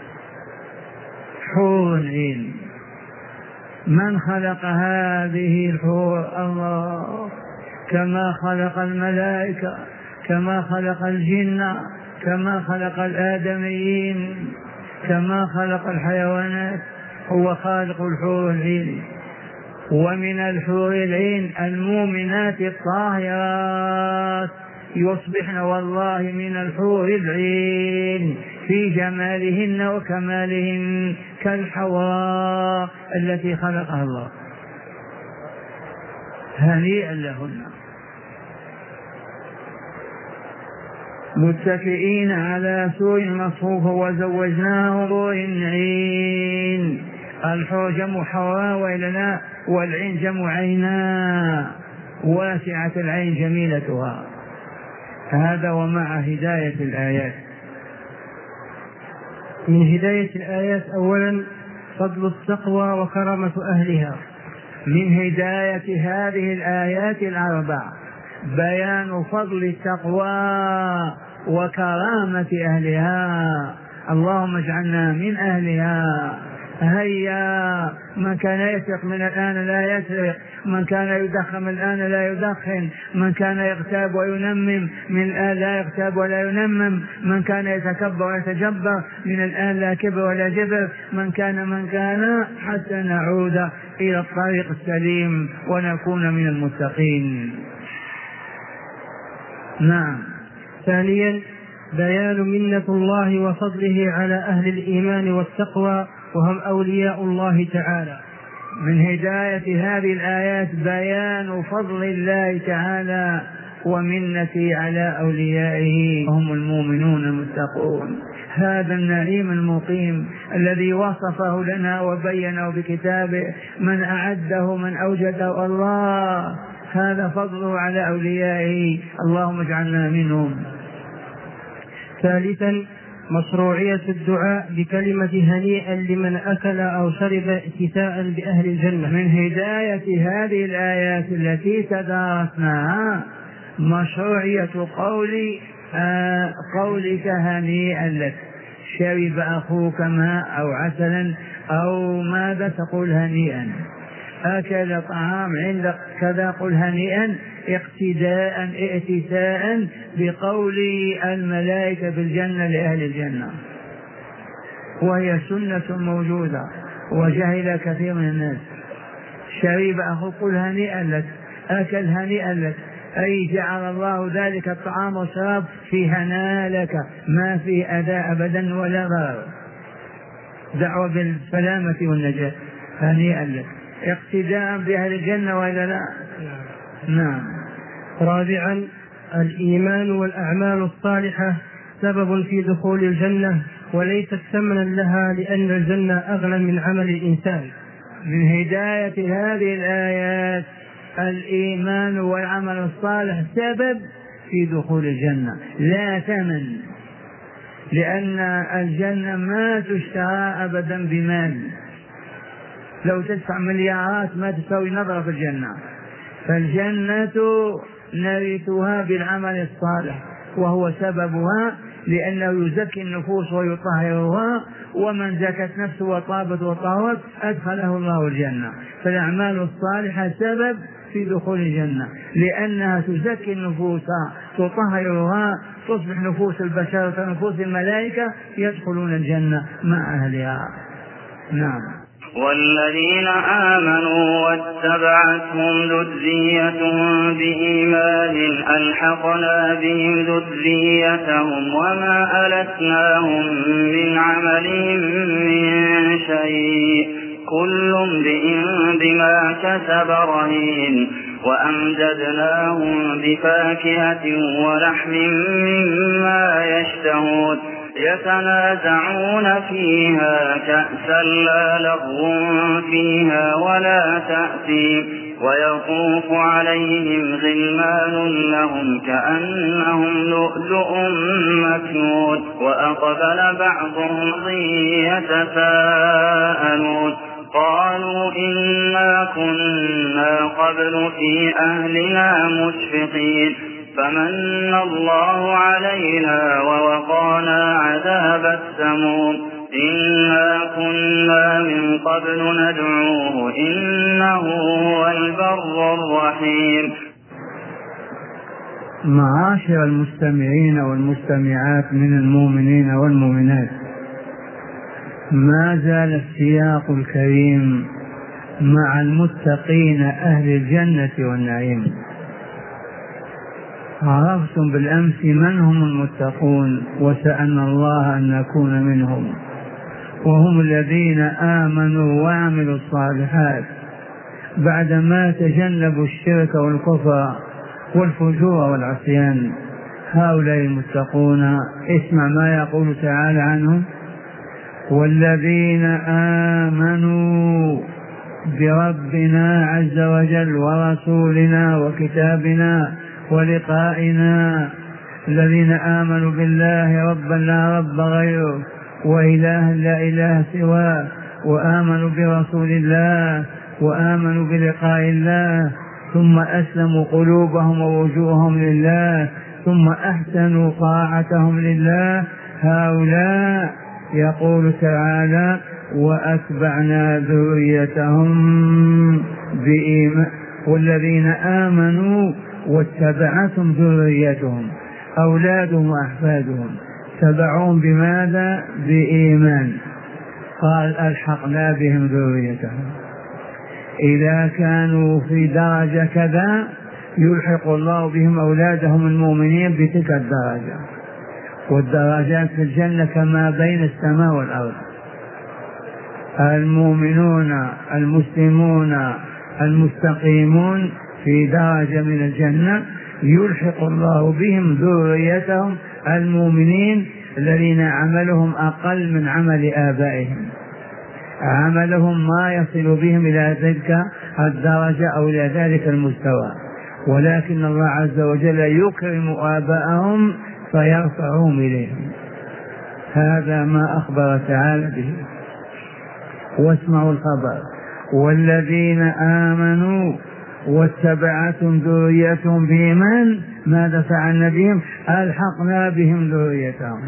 [SPEAKER 1] حور عين. من خلق هذه الحور؟ الله، كما خلق الملائكة، كما خلق الجن، كما خلق الآدميين، كما خلق الحيوانات، هو خالق الحور العين. ومن الحور العين المؤمنات الطاهرات يصبحن والله من الحور العين في جمالهن وكمالهن كالحواء التي خلقها الله، هنيئا لهن. متكئين على سور مصفوفة وزوجناهم بحور عين. الحور جمع حواء وإلا لا؟ والعين جمع عينا، واسعة العين جميلتها. هذا ومع هداية الآيات.
[SPEAKER 3] من هداية الآيات أولا فضل التقوى وكرامة أهلها.
[SPEAKER 1] من هداية هذه الآيات الأربع بيان فضل التقوى وكرامة أهلها. اللهم اجعلنا من أهلها. هيا، من كان يسرق من الآن لا يسرق، من كان يدخن من الآن لا يدخن، من كان يغتاب وينمم من الآن لا يغتاب ولا ينمم، من كان يتكبر ويتجبر من الآن لا كبر ولا جبر، من كان حتى نعود إلى الطريق السليم ونكون من المتقين. نعم.
[SPEAKER 3] ثانيا بيان منة الله وفضله على أهل الإيمان والتقوى وهم أولياء الله تعالى.
[SPEAKER 1] من هداية هذه الآيات بيان فضل الله تعالى ومنته على أوليائه هم المؤمنون المتقون. هذا النعيم المقيم الذي وصفه لنا وبينه بكتابه، من أعده من أوجده الله، هذا فضله على أوليائه، اللهم اجعلنا منهم.
[SPEAKER 3] ثالثا مشروعية الدعاء بكلمة هنيئا لمن أكل أو شرب ائتساء بأهل الجنة.
[SPEAKER 1] من هداية هذه الآيات التي تدارسناها مشروعية قولك هنيئا لك. شرب أخوك ماء أو عسلا أو ماذا تقول هنيئا، أكل طعام عندك كذا قل هنيئا، اقتداء ائتساء بقول الملائكة في الجنة لأهل الجنة، وهي سنة موجودة وجهل كثير من الناس. شرب أخوك قل هنيئا لك، أكل هنيئا لك، أي جعل الله ذلك الطعام والشراب في هنا لك، ما في أذى أبدا ولا ضرر، دعوة بالسلامة والنجاة، هنيئا لك، اقتداء بأهل الجنة وإلا لا؟ نعم.
[SPEAKER 3] رابعا الإيمان والأعمال الصالحة سبب في دخول الجنة وليست ثمنا لها، لأن الجنة أغلى من عمل الإنسان.
[SPEAKER 1] من هداية هذه الآيات الإيمان والعمل الصالح سبب في دخول الجنة لا ثمن، لأن الجنة ما تشترى أبدا بمال، لو تدفع مليارات ما تساوي نظرة في الجنة. فالجنة نرثها بالعمل الصالح، وهو سببها لأنه يزكي النفوس ويطهرها، ومن زكت نفسه وطابت وطهرت أدخله الله الجنة. فالأعمال الصالحة سبب في دخول الجنة، لأنها تزكي النفوس تطهرها، تصبح نفوس البشر كنفوس الملائكة، يدخلون الجنة مع أهلها. نعم.
[SPEAKER 2] والذين آمنوا واتبعتهم ذريتهم بإيمان ألحقنا بهم ذريتهم وما ألتناهم من عملهم من شيء، كل امرئ بما كسب رهين وأمددناهم بفاكهة ولحم مما يشتهون يتنازعون فيها كأسا لا لغو فيها ولا تأثيم ويطوف عليهم غلمان لهم كأنهم لؤلؤ مكنون وأقبل بعضهم يتساءلون قالوا إنا كنا قبل في أهلنا مشفقين فمن الله علينا ووقانا عذاب السموم إنا كنا من قبل ندعوه إنه هو البر الرحيم.
[SPEAKER 1] معاشر المستمعين والمستمعات من المؤمنين والمؤمنات، ما زال السياق الكريم مع المتقين أهل الجنة والنعيم. عرفتم بالأمس من هم المتقون، وسألنا الله أن نكون منهم، وهم الذين آمنوا وعملوا الصالحات بعدما تجنبوا الشرك والكفر والفجور والعصيان. هؤلاء المتقون اسمع ما يقول تعالى عنهم: والذين آمنوا بربنا عز وجل ورسولنا وكتابنا ولقائنا، الذين آمنوا بالله ربا لا رب غيره وإله لا إله سواه، وآمنوا برسول الله وآمنوا بلقاء الله، ثم أسلموا قلوبهم ووجوههم لله، ثم أحسنوا طاعتهم لله. هؤلاء يقول تعالى: وأتبعنا ذريتهم بإيمان، والذين آمنوا واتبعتهم ذريتهم أولادهم وأحفادهم تبعون بماذا؟ بإيمان. قال: ألحقنا بهم ذريتهم. إذا كانوا في درجة كذا يلحق الله بهم أولادهم المؤمنين بتلك الدرجة. والدرجات في الجنة كما بين السماء والأرض. المؤمنون المسلمون المستقيمون في درجة من الجنة يلحق الله بهم ذريتهم المؤمنين الذين عملهم أقل من عمل آبائهم، عملهم ما يصل بهم إلى تلك الدرجة أو إلى ذلك المستوى، ولكن الله عز وجل يكرم آباءهم فيرفعهم إليهم. هذا ما أخبر تعالى به. واسمعوا الخبر: والذين آمنوا واتبعتهم ذريتهم بإيمان ماذا فعلنا بهم؟ ألحقنا بهم ذريتهم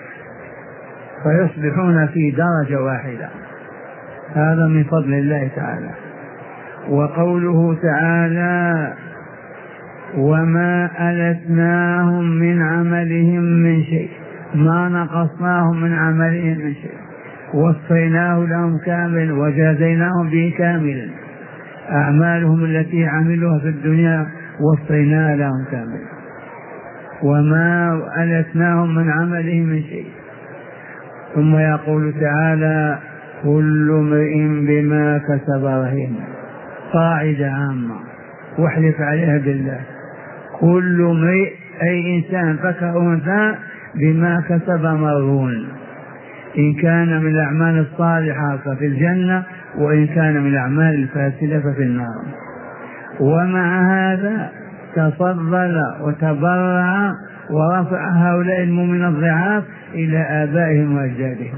[SPEAKER 1] فيصبحون في درجة واحدة. هذا من فضل الله تعالى. وقوله تعالى: وما ألتناهم من عملهم من شيء، ما نقصناهم من عملهم من شيء، وصيناه لهم كامل وجازيناهم به كامل. أعمالهم التي عملوها في الدنيا وصيناها لهم كامل. وما ألتناهم من عملهم من شيء. ثم يقول تعالى: كل امرئ بما كسب رهين. قاعدة عامة واحلف عليها بالله: كل امرئ أي إنسان ذكر أنثى بما كسب مرهون، إن كان من الأعمال الصالحة ففي الجنة، وإن كان من الأعمال الفاسدة ففي النار. ومع هذا تفضل وتبرع ورفع هؤلاء المؤمنين الضعاف إلى آبائهم وأجدادهم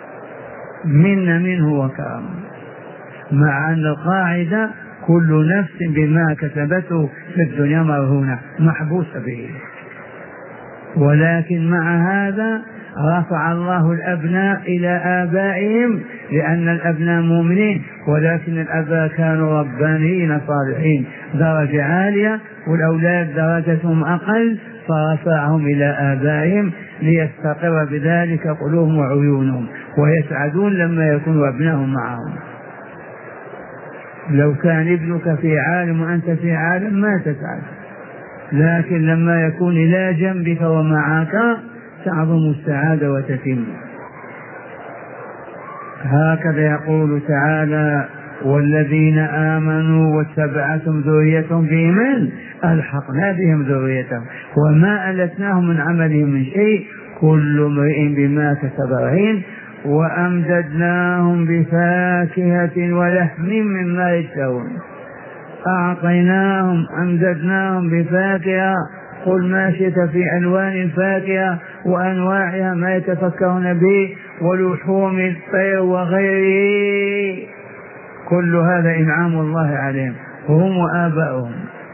[SPEAKER 1] منه وكرم، مع أن القاعدة كل نفس بما كسبته في الدنيا مرهونة محبوسة به. ولكن مع هذا رفع الله الأبناء إلى آبائهم لأن الأبناء مؤمنين، ولكن الآباء كانوا ربانيين صالحين درجة عالية، والأولاد درجتهم أقل، فرفعهم إلى آبائهم ليستقر بذلك قلوبهم وعيونهم ويسعدون لما يكون أبنائهم معهم. لو كان ابنك في عالم وأنت في عالم ما تسعد، لكن لما يكون إلى جنبك ومعك تعظم السعادة وتتم. هكذا يقول تعالى: والذين آمنوا واتبعتهم ذريتهم بإيمان ألحقنا بهم ذريتهم وما ألتناهم من عملهم من شيء كل امرئ بما كسب رهين وأمددناهم بفاكهة ولحم مما يشتهون. أعطيناهم أمددناهم بفاكهة، قل ما شئت في ألوان الفاكهة وأنواعها ما يتفكرون به ولحوم الطير وغيره، كل هذا إنعام الله عليهم هم وآباؤهم.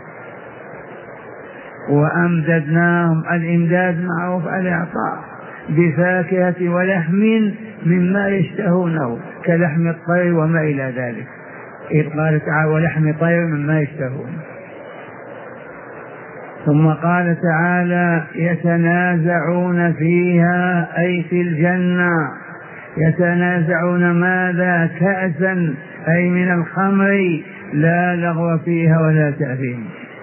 [SPEAKER 1] وأمددناهم، الإمداد معروف الإعطاء، بفاكهة ولحم مما يشتهونه كلحم الطير وما إلى ذلك، إذ قال تعالى: ولحم طير مما يشتهون. ثم قال تعالى: يتنازعون فيها، أي في الجنة. يتنازعون ماذا؟ كأسا، أي من الخمر، لا لغو فيها ولا تأثيم.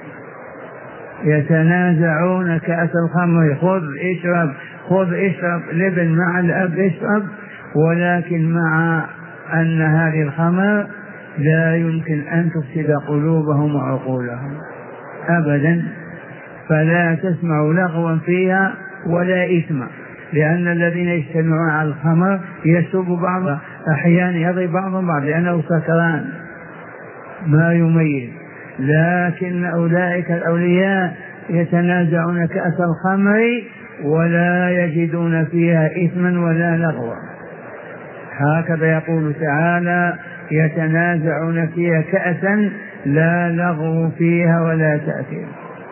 [SPEAKER 1] يتنازعون كأس الخمر، خذ اشرب خذ اشرب، لبن مع الأب اشرب، ولكن مع أن هذه الخمر لا يمكن أن تفسد قلوبهم وعقولهم أبدا، فلا تسمعوا لغوا فيها ولا إثم، لأن الذين يجتمعون على الخمر يسب بعض، أحيانا يضرب بعضهم بعض لأنه سكران ما يميز. لكن أولئك الأولياء يتنازعون كأس الخمر ولا يجدون فيها إثما ولا لغوا. هكذا يقول تعالى: يتنازعون فيها كأسا لا لغو فيها ولا تأثير.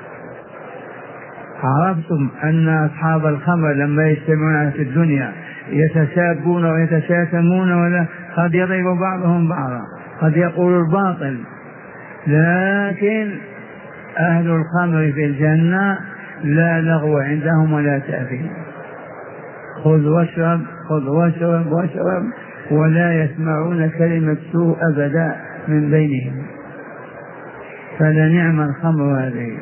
[SPEAKER 1] عرفتم أن أصحاب الخمر لما يجتمعون في الدنيا يتسابون ويتشاتمون، ولا قد يضرب بعضهم بعضا، قد يقول الباطل، لكن أهل الخمر في الجنة لا لغو عندهم ولا تأثير، خذ واشرب خذ واشرب واشرب، ولا يسمعون كلمة سوء أبدا من بينهم، فلنعم الخمر هذه.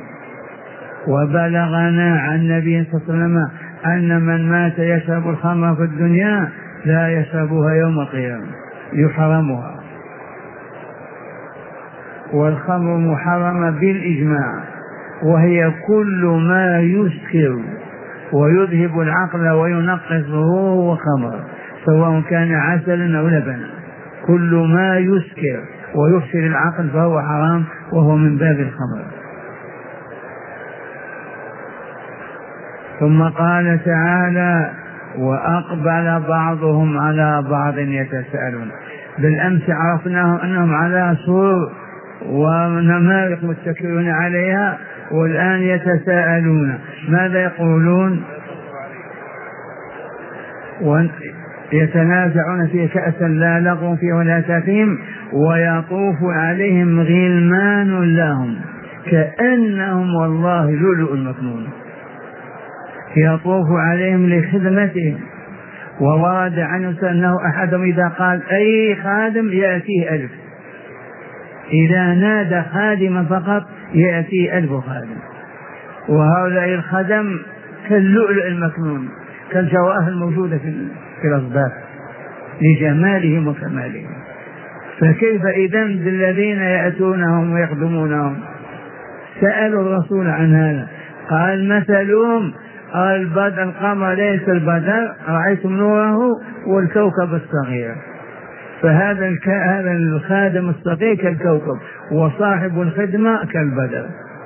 [SPEAKER 1] وبلغنا عن النبي صلى الله عليه وسلم أن من مات يشرب الخمر في الدنيا لا يشربها يوم القيامة، يحرمها. والخمر محرمة بالإجماع، وهي كل ما يسكر ويذهب العقل وينقصه هو خمر، سواء كان عسلا أو لبنا، كل ما يسكر ويفسد العقل فهو حرام، وهو من باب الخمر. ثم قال تعالى: وأقبل بعضهم على بعض يتساءلون. بالأمس عرفناهم أنهم على سور ونمارق متكئون عليها، والآن يتساءلون. ماذا يقولون؟ يتنازعون في كأسا لا لغو فيه ولا تأثيم، ويطوف عليهم غلمان لهم كأنهم والله لؤلؤ مكنون، يطوف عليهم لخدمتهم. وورد عنه أنه أحدهم إذا قال أي خادم يأتيه 1000، إذا نادى خادما فقط يأتيه 1000 خادم. وهؤلاء الخدم كاللؤلؤ المكنون، كالجواهر الموجودة في الأصباح لجمالهم وكمالهم. فكيف إذن بالذين يأتونهم ويخدمونهم؟ سألوا الرسول عن هذا، قال: مثلهم البدر، القمر ليس البدر، رأيتم نوره، والكوكب الصغير. فهذا الخادم الصغير كالكوكب، وصاحب الخدمة كالبدر.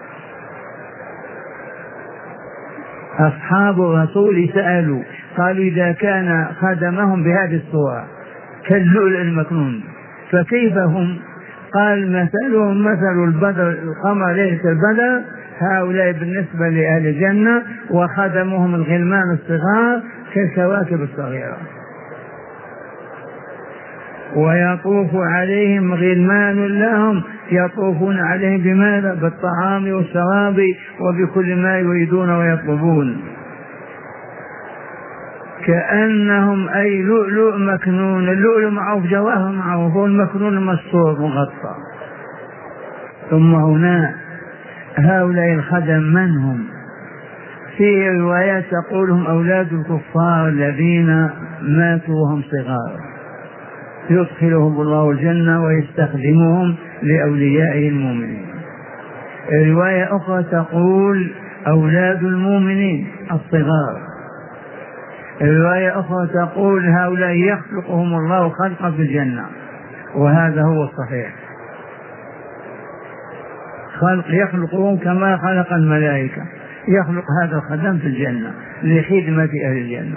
[SPEAKER 1] أصحاب الرسول سألوا، قالوا: إذا كان خدمهم بهذه الصورة كاللؤلؤ المكنون فكيف هم؟ قال: مثلهم مثل البدر، القمر ليس البدر، هؤلاء بالنسبة لأهل الجنة، وخدمهم الغلمان الصغار كالكواكب الصغيرة. ويطوف عليهم غلمان لهم، يطوفون عليهم بماذا؟ بالطعام والشراب وبكل ما يريدون ويطلبون، كأنهم أي لؤلؤ مكنون. اللؤلؤ معروف، جواهر معروف، والمكنون مستور مغطى. ثم هنا هؤلاء الخدم من هم؟ في روايات تقولهم أولاد الكفار الذين ماتوا وهم صغار، يدخلهم الله الجنة ويستخدمهم لأوليائه المؤمنين. رواية أخرى تقول أولاد المؤمنين الصغار. رواية أخرى تقول هؤلاء يخلقهم الله خلقا في الجنة، وهذا هو الصحيح، يخلقهم كما خلق الملائكة، يخلق هذا الخدم في الجنة لخدمة أهل الجنة.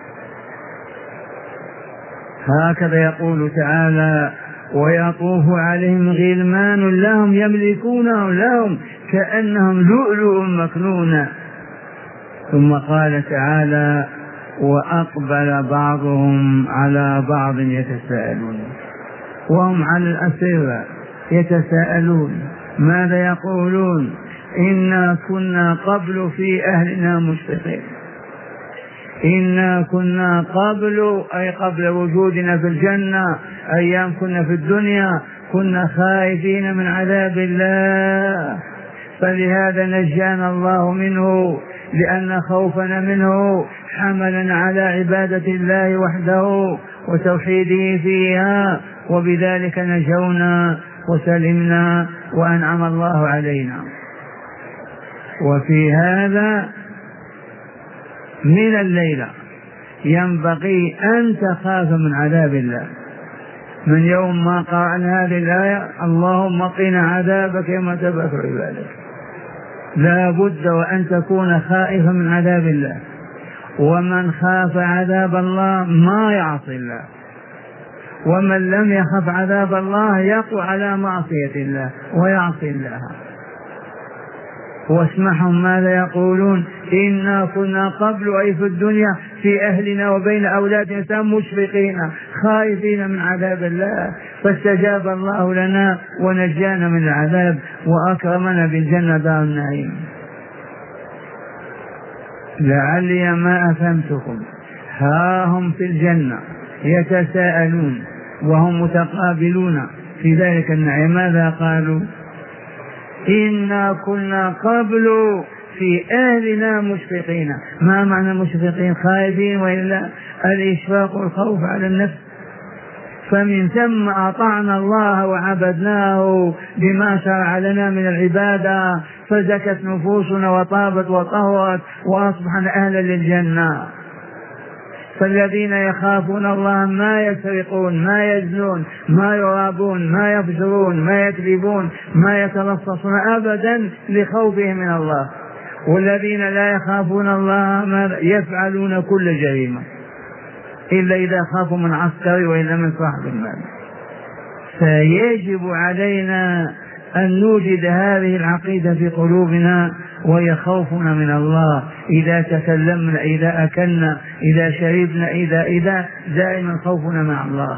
[SPEAKER 1] هكذا يقول تعالى ويطوف عليهم غلمان لهم يملكونه لهم كأنهم لؤلؤ مكنون. ثم قال تعالى وأقبل بعضهم على بعض يتساءلون، وهم على الأسرة يتساءلون ماذا يقولون؟ إنا كنا قبل في أهلنا مشفقين. إنا كنا قبل أي قبل وجودنا في الجنة، أيام كنا في الدنيا كنا خائفين من عذاب الله، فلهذا نجانا الله منه، لأن خوفنا منه حملنا على عبادة الله وحده وتوحيده فيها، وبذلك نجونا وسلمنا وأنعم الله علينا. وفي هذا من الليلة ينبغي أن تخاف من عذاب الله. من يوم ما قرأنا هذه الآية اللهم قنا عذابك يوم تبعث عبادك، لا بد وأن تكون خائفا من عذاب الله. ومن خاف عذاب الله ما يعصي الله، ومن لم يخف عذاب الله يقع على معصية الله ويعصي الله. واسمعهم ماذا يقولون إنا كنا قبل أي في الدنيا في أهلنا وبين أولادنا مشفقين خائفين من عذاب الله، فاستجاب الله لنا ونجانا من العذاب وأكرمنا بالجنة دار النعيم. لعلي ما أفهمتكم، ها هم في الجنة يتساءلون وهم متقابلون في ذلك النعيم. ماذا قالوا؟ إنا كنا قبل في أهلنا مشفقين. ما معنى مشفقين؟ خائفين، وإلا الإشفاق والخوف على النفس. فمن ثم أطعنا الله وعبدناه بما شرع لنا من العبادة، فزكت نفوسنا وطابت وطهرت وأصبحنا أهلا للجنة. فالذين يخافون الله ما يسرقون، ما يزنون، ما يرابون، ما يفجرون، ما يكذبون، ما يتلصصون أبدا لخوفهم من الله. والذين لا يخافون الله يفعلون كل جريمة إلا إذا خافوا من عسكري وإلا من صاحب المال. فيجب علينا أن نوجد هذه العقيدة في قلوبنا، وهي خوفنا من الله. إذا تكلمنا، إذا أكلنا، إذا شربنا، إذا دائما خوفنا مع الله.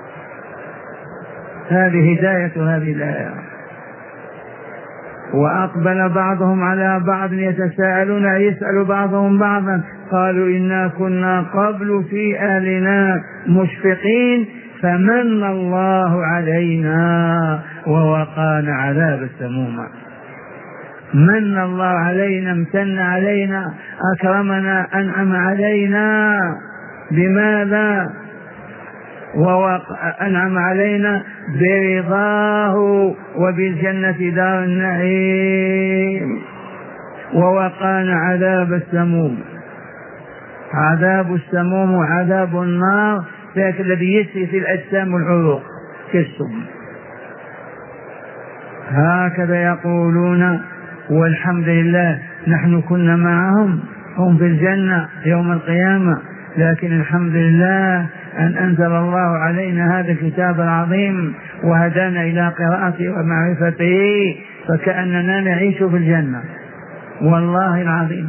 [SPEAKER 1] هذه هداية هذه الآية. وأقبل بعضهم على بعض يتساءلون، يسأل بعضهم بعضا قالوا إنا كنا قبل في أهلنا مشفقين فمن الله علينا ووقانا عذاب السموم. من الله علينا، امتن علينا، أكرمنا، أنعم علينا. بماذا؟ أنعم علينا برضاه وبالجنة دار النعيم، ووقانا عذاب السموم. عذاب السموم وعذاب النار ذاك الذي يسري في الأجسام والعروق كالسم. هكذا يقولون. والحمد لله نحن كنا معهم، هم في الجنة يوم القيامة، لكن الحمد لله أن أنزل الله علينا هذا الكتاب العظيم وهدانا إلى قراءته ومعرفته، فكأننا نعيش في الجنة والله العظيم.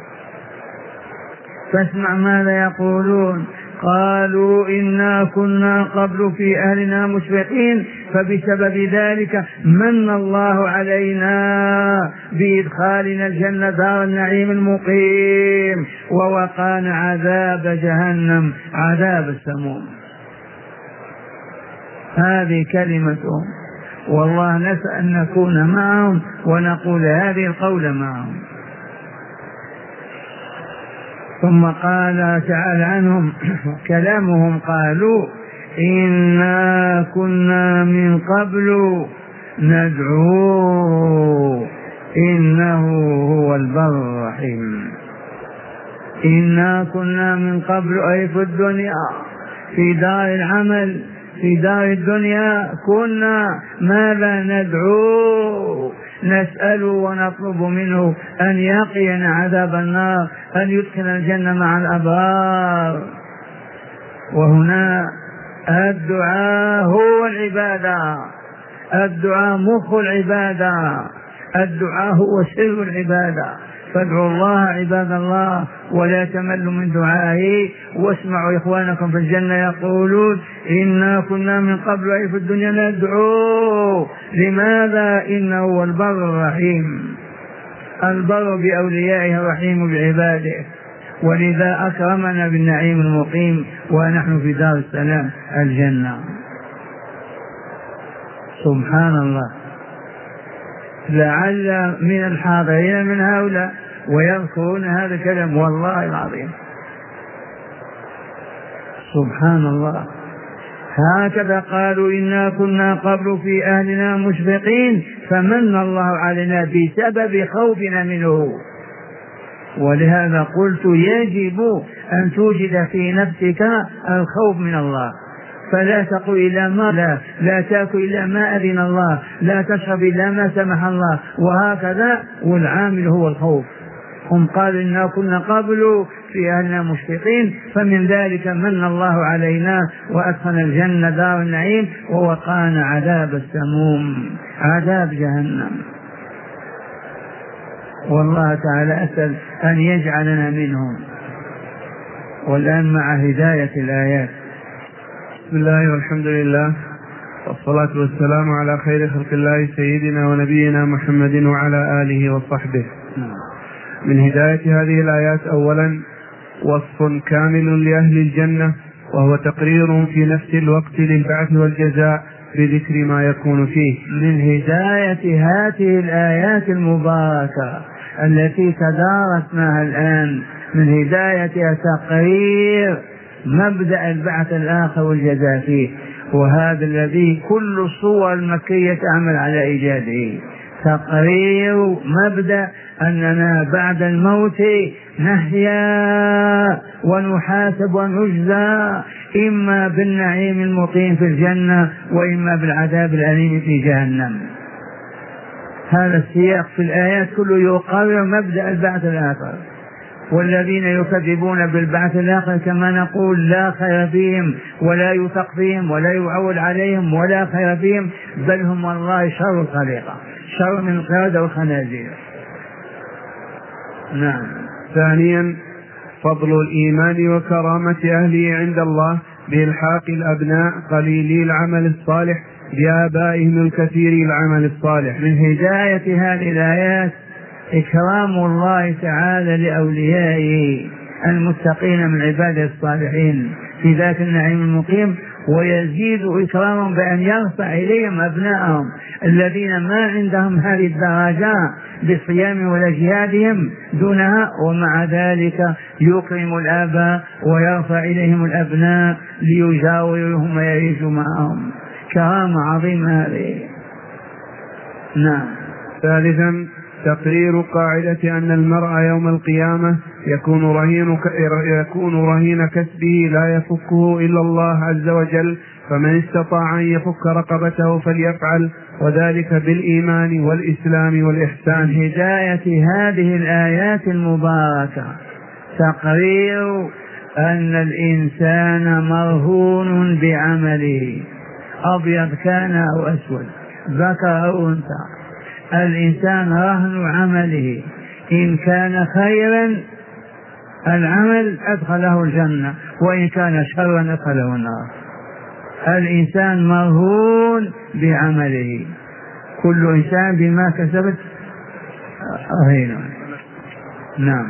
[SPEAKER 1] فاسمع ماذا يقولون. قالوا إنا كنا قبل في أهلنا مشفقين فبسبب ذلك من الله علينا بإدخالنا الجنة دار النعيم المقيم، ووقانا عذاب جهنم عذاب السموم. هذه كلمتهم، والله نسأل أن نكون معهم ونقول هذه القول معهم. ثم قال تعالى عنهم كلامهم، قالوا إنا كنا من قبل ندعوه إنه هو البر الرحيم. إنا كنا من قبل أي في الدنيا، في دار العمل، في دار الدنيا كنا ماذا ندعوه؟ نسأل ونطلب منه أن يقينا عذاب النار، أن يدخل الجنة مع الأبرار. وهنا الدعاء هو العبادة، الدعاء مخ العبادة، الدعاء هو سر العبادة. فادعوا الله عباد الله ولا تملوا من دعائه. واسمعوا إخوانكم في الجنة يقولون إنا كنا من قبل أي في الدنيا ندعوه. لماذا؟ إنه هو البر الرحيم، البر بأوليائه الرحيم بعباده، ولذا أكرمنا بالنعيم المقيم ونحن في دار السلام الجنة. سبحان الله. لعل من الحاضرين من هؤلاء ويذكرون هذا الكلام، والله العظيم سبحان الله. هكذا قالوا إنا كنا قبل في أهلنا مشفقين فمن الله علينا بسبب خوفنا منه. ولهذا قلت يجب أن توجد في نفسك الخوف من الله، فلا تقل إلا ما لا تأكل إلا ما أذن الله، لا تشرب إلا ما سمح الله، وهكذا. والعامل هو الخوف. هم قالوا إنا كنا قبل في أهلنا مشفقين، فمن ذلك من الله علينا وأدخلنا الجنة دار النعيم ووقانا عذاب السموم، عذاب جهنم. والله تعالى أسأل أن يجعلنا منهم. والآن مع هداية الآيات.
[SPEAKER 4] بسم الله والحمد لله والصلاة والسلام على خير خلق الله سيدنا ونبينا محمد وعلى آله وصحبه. من هداية هذه الآيات أولا وصف كامل لأهل الجنة، وهو تقرير في نفس الوقت للبعث والجزاء بذكر ما يكون فيه.
[SPEAKER 1] من هداية هذه الآيات المباركة التي تدارسناها الآن، من هدايتها تقرير مبدأ البعث الآخر والجزاء فيه، وهذا الذي كل الصور المكية تعمل على إيجاده. تقرير مبدأ أننا بعد الموت نحيا ونحاسب ونجزى، إما بالنعيم المقيم في الجنة وإما بالعذاب الأليم في جهنم. هذا السياق في الآيات كله يقرر مبدأ البعث الآخر. والذين يكذبون بالبعث الآخر كما نقول لا خير فيهم ولا يثق فيهم ولا يعول عليهم ولا خير فيهم، بل هم والله شر الخليقة، شر من القردة والخنازير. نعم.
[SPEAKER 4] ثانيا فضل الإيمان وكرامة أهله عند الله بإلحاق الأبناء قليلي العمل الصالح بآبائهم الكثير العمل الصالح.
[SPEAKER 1] من هداية هذه الآيات إكرام الله تعالى لأوليائه المتقين من عباده الصالحين في ذات النعيم المقيم، ويزيد إكرامهم بأن يرفع إليهم أبنائهم الذين ما عندهم هذه الدرجات بالصيام ولا جهادهم دونها، ومع ذلك يكرم الآباء ويرفع إليهم الأبناء ليجاورهم ويعيشوا معهم. كرامة عظيمة هذه. نعم.
[SPEAKER 4] ثالثا تقرير قاعدة أن المرء يوم القيامة يكون رهين كسبه لا يفكه إلا الله عز وجل، فمن استطاع أن يفك رقبته فليفعل، وذلك بالإيمان والإسلام والإحسان.
[SPEAKER 1] هداية هذه الآيات المباركة تقرير أن الإنسان مرهون بعمله، أبيض كان أو أسود، ذكر أو أنثى، الإنسان رهن عمله. إن كان خيرا العمل أدخله الجنة، وإن كان شرا أدخله النار. الإنسان مرهون بعمله، كل إنسان بما كسبت رهين. نعم.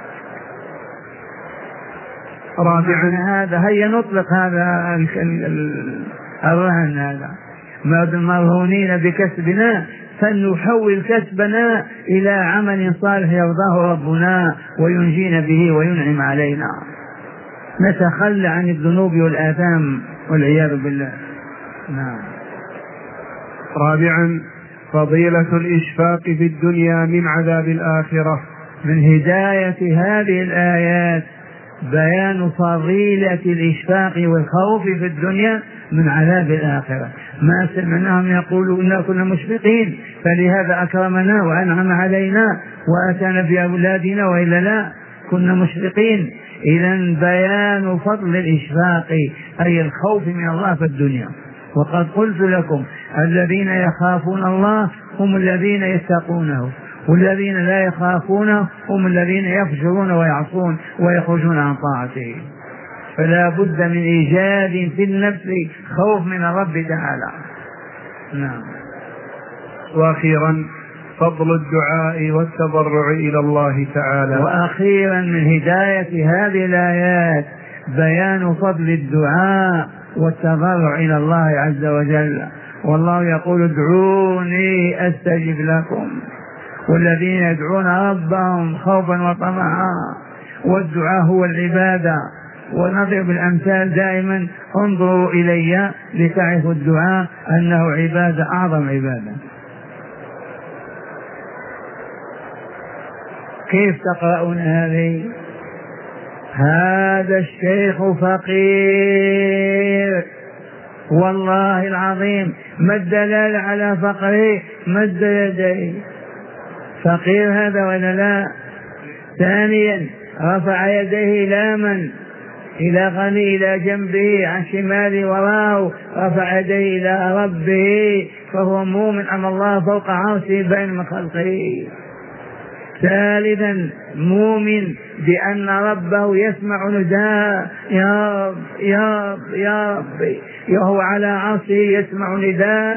[SPEAKER 1] رابعا هذا هيا نطلق هذا الرهن، هذا مرهونين بكسبنا فلنحول كسبنا إلى عمل صالح يرضاه ربنا وينجينا به وينعم علينا. نتخلى عن الذنوب والآثام والعياذ بالله. نعم.
[SPEAKER 4] رابعا فضيلة الإشفاق في الدنيا من عذاب الآخرة.
[SPEAKER 1] من هداية هذه الآيات بيان فضيلة الإشفاق والخوف في الدنيا من عذاب الآخرة. ما سمعناهم يقولوا إنا كنا مشفقين فلهذا أكرمنا وأنعم علينا وأتانا بأولادنا وإلا لا كنا مشفقين. إذن بيان فضل الإشفاق أي الخوف من الله في الدنيا. وقد قلت لكم الذين يخافون الله هم الذين يتقونه، والذين لا يخافونه هم الذين يفجرون ويعصون ويخرجون عن طاعته. فلا بد من إيجاد في النفس خوف من الرب تعالى. نعم.
[SPEAKER 4] وأخيرا فضل الدعاء والتضرع إلى الله تعالى.
[SPEAKER 1] وأخيرا من هداية هذه الآيات بيان فضل الدعاء والتضرع إلى الله عز وجل. والله يقول ادعوني أستجب لكم، والذين يدعون ربهم خوفا وطمعا، والدعاء هو العبادة. ونضرب الأمثال دائما، انظروا إلي لتعرفوا الدعاء أنه عبادة أعظم عبادة. كيف تقرؤون هذه؟ هذا الشيخ فقير والله العظيم، ما الدلال على فقره؟ مد يديه، فقير هذا ولا لا؟ ثانيا رفع يديه إلى من؟ إلى غني، إلى جنبه عن شماله وراه، رفع يديه إلى ربه، فهو مؤمن أن الله فوق عرشه بين خلقه. ثالثا مؤمن بأن ربه يسمع نداء يا رب يا رب يا رب، وهو على عرشه يسمع نداء.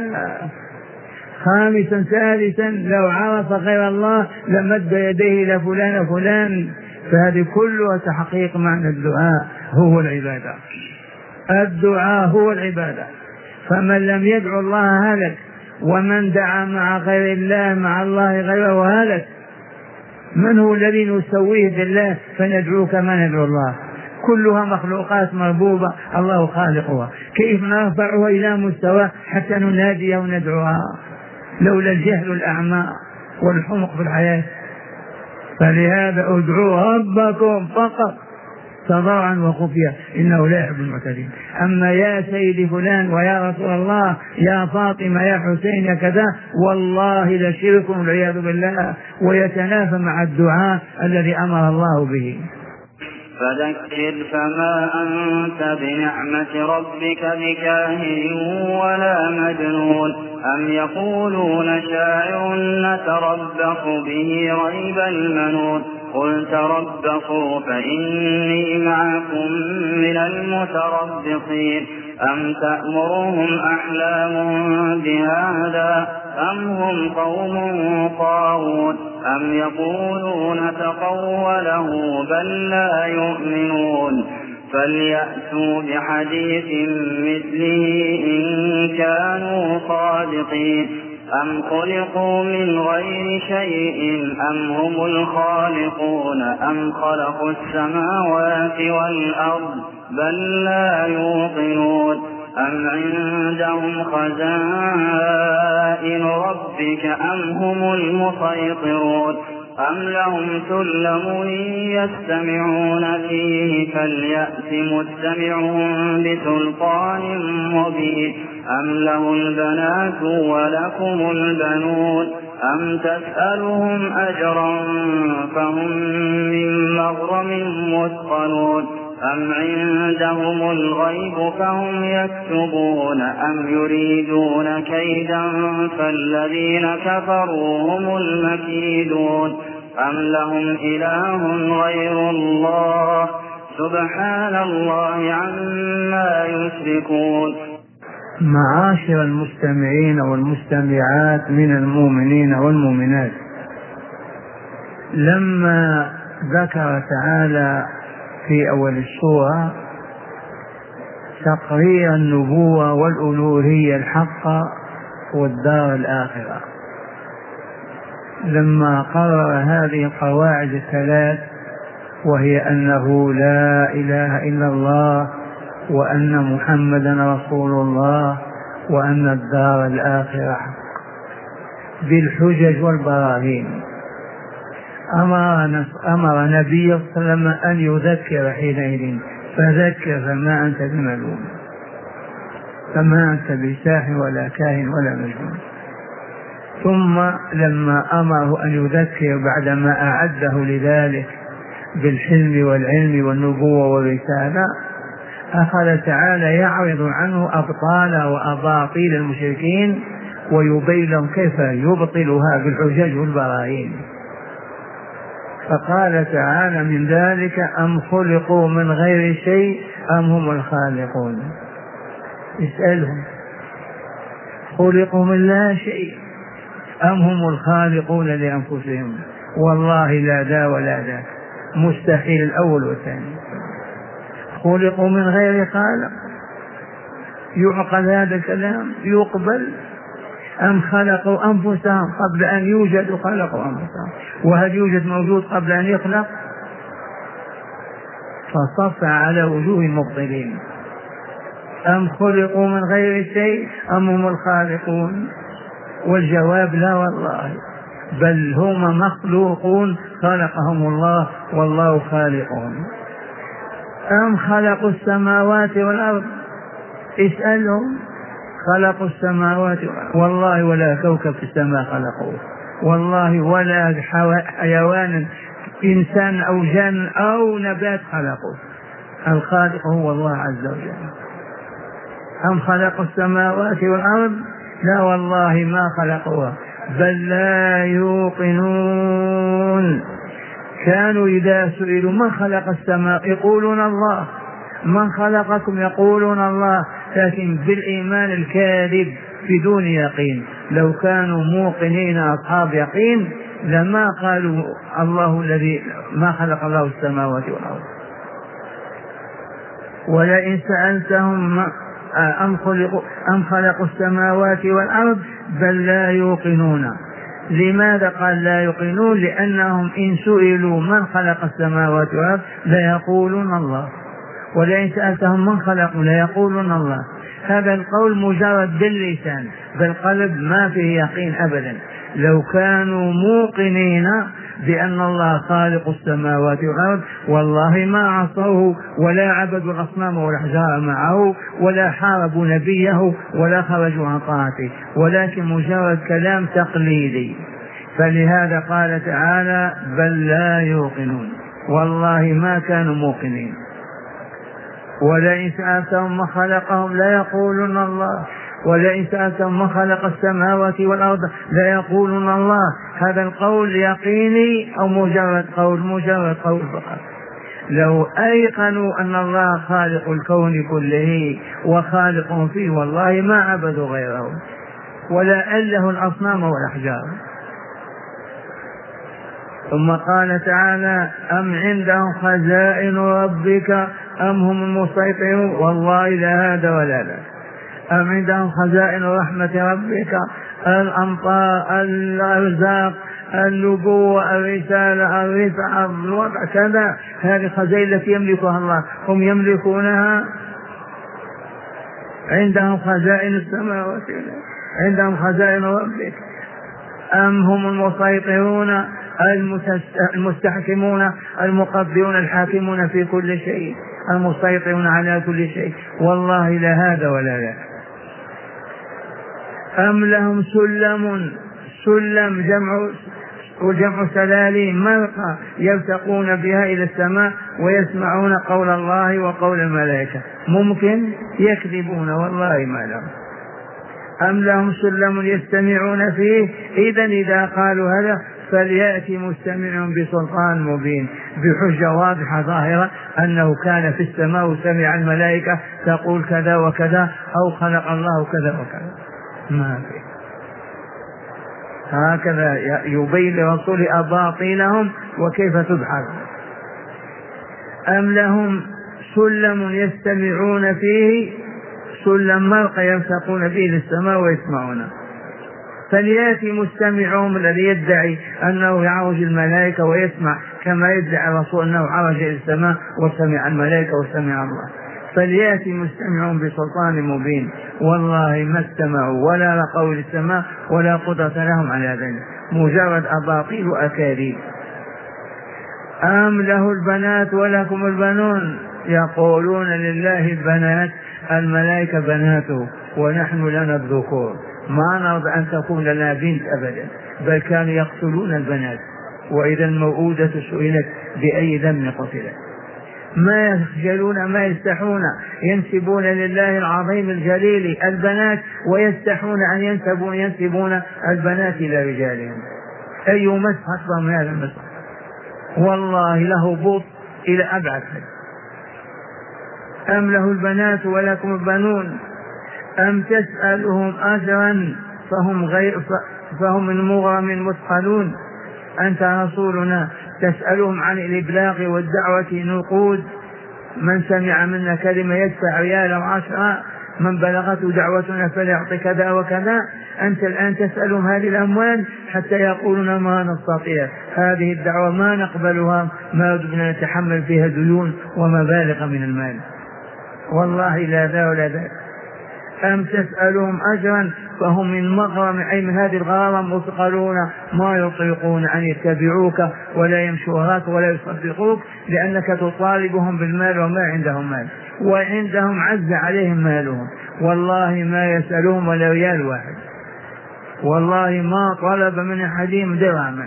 [SPEAKER 1] خامسا ثالثا لو عرف غير الله لمد يديه إلى فلان فلان. فهذه كلها تحقيق معنى الدعاء هو العبادة. الدعاء هو العبادة، فمن لم يدعو الله هلك، ومن دعا مع غير الله مع الله غيره هلك. من هو الذي نسويه بالله فندعوه كما ندعو الله؟ كلها مخلوقات مربوبة، الله خالقها، كيف نرفعها إلى مستوى حتى نناديها وندعوها؟ لولا الجهل الأعمى والحمق في الحياة. فلهذا ادعوا ربكم فقط تضرعا وخفيا إنه لا يحب المعتدين. أما يا سيدي فلان ويا رسول الله يا فاطمة يا حسين يا كذا، والله لشرك والعياذ بالله، ويتنافى مع الدعاء الذي أمر الله به.
[SPEAKER 2] فذكر فما أنت بنعمة ربك بكاهن ولا مجنون، أم يقولون شاعر نتربص به ريب المنون، قل تربصوا فإني معكم من المتربصين، أم تأمرهم أحلامهم بهذا أم هم قوم طاغون، أم يقولون تقوله بل لا يؤمنون، فليأتوا بحديث مثله إن كانوا صادقين، أم خلقوا من غير شيء أم هم الخالقون، أم خلقوا السماوات والأرض بل لا يوقنون، أم عندهم خزائن ربك أم هم المسيطرون، أم لهم سلم يستمعون فيه فليأت مستمعهم بسلطان مبين، أم له البنات ولكم البنون، أم تسألهم أجرا فهم من مغرم مثقلون، أم عندهم الغيب فهم يكتبون، أم يريدون كيدا فالذين كفروا هم المكيدون، أم لهم إله غير الله سبحان الله عما يشركون.
[SPEAKER 1] معاشر المستمعين والمستمعات من المؤمنين والمؤمنات، لما ذكر تعالى في أول السورة تقرير النبوة والألوهية الحقة والدار الآخرة، لما قرر هذه القواعد الثلاث، وهي أنه لا إله إلا الله وأن محمدا رسول الله وأن الدار الآخرة حق بالحجج والبراهين. أمر نبي صلى الله عليه وسلم أن يذكر حينئذ، فذكر فما أنت بملوم، فما أنت بساحر ولا كاهن ولا مجنون. ثم لما أمره أن يذكر بعدما أعده لذلك بالحلم والعلم والنبوة والرسالة، أخذ تعالى يعرض عنه أبطال وأباطيل المشركين ويبين لهم كيف يبطلها بالحجج والبراهين. فقال تعالى من ذلك: أم خلقوا من غير شيء أم هم الخالقون. اسألهم: خلقوا من لا شيء أم هم الخالقون لأنفسهم؟ والله لا ذا ولا ذاك، مستحيل الأول والثاني. خلقوا من غير خالق، يعقل هذا الكلام؟ يقبل؟ أم خلقوا أنفسهم قبل أن يوجدوا خلقوا أنفسهم، وهل يوجد موجود قبل أن يخلق؟ فصف على وجوه المبطلين. أم خلقوا من غير شيء أم هم الخالقون؟ والجواب: لا والله، بل هم مخلوقون خلقهم الله والله خالقهم. أم خلقوا السماوات والأرض؟ اسألهم: خلقوا السماوات والأرض؟ والله ولا كوكب في السماء خلقوه، والله ولا حيوان إنسان أو جان أو نبات خلقوه. الخالق هو الله عز وجل. أم خلقوا السماوات والأرض؟ لا والله ما خلقوها، بل لا يوقنون. كانوا إذا سئلوا من خلق السماء يقولون الله، من خلقكم يقولون الله، لكن بالإيمان الكاذب بدون يقين. لو كانوا موقنين أصحاب يقين لما قالوا الله الذي ما خلق الله السماوات والأرض. ولئن سألتهم أم خلقوا السماوات والأرض بل لا يوقنون. لماذا قال لا يوقنون؟ لأنهم إن سئلوا من خلق السماوات والأرض ليقولون الله، ولئن سألتهم من خلقوا ليقولون الله. هذا القول مجرد باللسان، بالقلب ما فيه يقين أبدا. لو كانوا موقنين بأن الله خالق السماوات والأرض والله ما عصوه ولا عبدوا الأصنام والأحجار معه ولا حاربوا نبيه ولا خرجوا عن طاعته، ولكن مجرد كلام تقليدي. فلهذا قال تعالى: بل لا يوقنون، والله ما كانوا موقنين. ولئن سألتهم من خلقهم ليقولون الله، ولئن سألتهم من خلق السماوات والأرض ليقولون الله. هذا القول يقيني أو مجرد قول؟ مجرد قول فقط. لو أيقنوا أن الله خالق الكون كله وخالق فيه والله ما عبدوا غيره ولا أله الأصنام والأحجار. ثم قال تعالى: أم عندهم خزائن ربك أم هم المسيطرون؟ والله لا هذا ولا ذاك. أم عندهم خزائن رحمة ربك، الأمطار، الأرزاق، النبوة، الرسالة، الرفعة، الوضع، كذا. هذه الخزائن التي يملكها الله، هم يملكونها؟ عندهم خزائن السماوات، عندهم خزائن ربك. أم هم المسيطرون المستحكمون المقدرون الحاكمون في كل شيء المسيطرون على كل شيء؟ والله لا هذا ولا ذاك. أم لهم سلم جمع سلاليم مرقى يرتقون بها إلى السماء ويسمعون قول الله وقول الملائكة؟ ممكن؟ يكذبون والله ما لهم. أم لهم سلم يستمعون فيه؟ إذا قالوا هذا فليأتي مستمع بسلطان مبين، بحجة واضحة ظاهرة أنه كان في السماء وسمع الملائكة تقول كذا وكذا أو خلق الله كذا وكذا. ما في. هكذا يبين لرسول أباطيلهم وكيف تبحث. أم لهم سلم يستمعون فيه، سلم مرقى يرتقون به للسماء ويسمعون. فليأتي مستمعهم الذي يدعي أنه يعرج الملائكة ويسمع كما يدعي الرسول أنه عرج إلى السماء وسمع الملائكة وسمع الله. فليأتي مستمع بسلطان مبين. والله ما استمعوا ولا لقوا للسماء ولا قدرة لهم على ذلك، مجرد أباطيل وأكاذيب. أم له البنات ولكم البنون، يقولون لله البنات، الملائكة بناته ونحن لنا الذكور، ما نرضى أن تكون لنا بنت أبدا، بل كانوا يقتلون البنات. وإذا الموءودة سئلت بأي ذنب قتلت. ما يخجلون ما يستحون، ينسبون لله العظيم الجليل البنات ويستحون أن ينسبون البنات إلى رجالهم. أي مسح أكبر من هذا المسح؟ والله له بط إلى أبعد. أم له البنات ولكم البنون أم تسألهم أجرا فهم من مغرم مثقلون. أنت رسولنا تسألهم عن الإبلاغ والدعوة نقود، من سمع منا كلمة يدفع ريالا وعشرة، من بلغته دعوتنا فليعطي كذا وكذا. أنت الآن تسألهم هذه الأموال حتى يقولون ما نستطيع هذه الدعوة، ما نقبلها، ما بدنا نتحمل فيها ديون ومبالغ من المال. والله لا ذا ولا ذا. أم تسألهم أجرا فهم من مغرم، أي من هذه الغرام مثقلون، ما يطيقون أن يتبعوك ولا يمشوا وراك ولا يصدقوك، لأنك تطالبهم بالمال وما عندهم مال، وعندهم عز عليهم مالهم. والله ما يسألهم ولا ريال واحد، والله ما طلب من أحدهم درهما،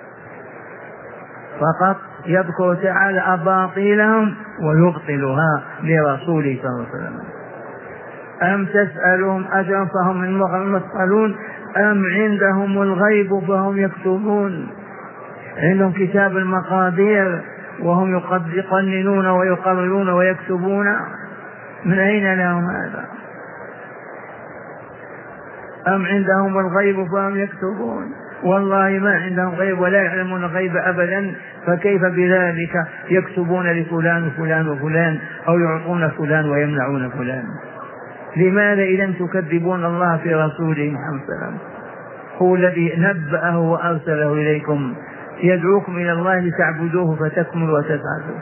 [SPEAKER 1] فقط يذكر تعالى أباطيلهم ويبطلها لرسوله صلى الله عليه وسلم. أم تسألهم أجرا فهم من مغرم مثقلون أم عندهم الغيب فهم يكتبون. عندهم كتاب المقادير وهم يقننون ويقررون ويكتبون. من أين لهم هذا؟ أم عندهم الغيب فهم يكتبون. والله ما عندهم غيب ولا يعلمون الغيب أبدا، فكيف بذلك يكتبون لفلان وفلان وفلان، أو يعطون فلان ويمنعون فلان؟ لماذا إذا تكذبون الله في رسوله محمد صلى الله عليه وسلم؟ هو الذي نبأه وأرسله إليكم، يدعوكم إلى الله لتعبدوه فتكملوا وتسعدوا.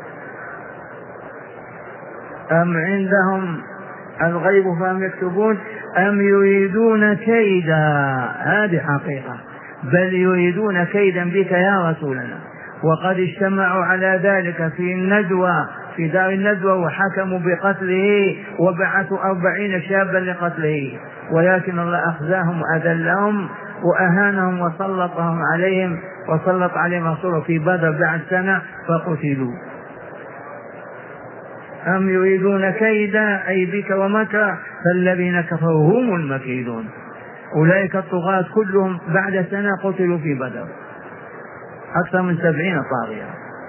[SPEAKER 1] أم عندهم الغيب فهم يكتبون أم يريدون كيدا. هذه حقيقة، بل يريدون كيدا بك يا رسولنا. وقد اجتمعوا على ذلك في الندوة، في دار الندوة، وحكموا بقتله وبعثوا 40 شابا لقتله، ولكن الله أخزاهم وأذلهم وأهانهم وسلطهم عليهم، وسلط عليهم رسوله في بدر بعد سنة فقتلوا. أم يريدون كيدا أي بك ومكرا فالذين كفروا هم المكيدون. أولئك الطغاة كلهم بعد سنة قتلوا في بدر، أكثر من 70 طاغية.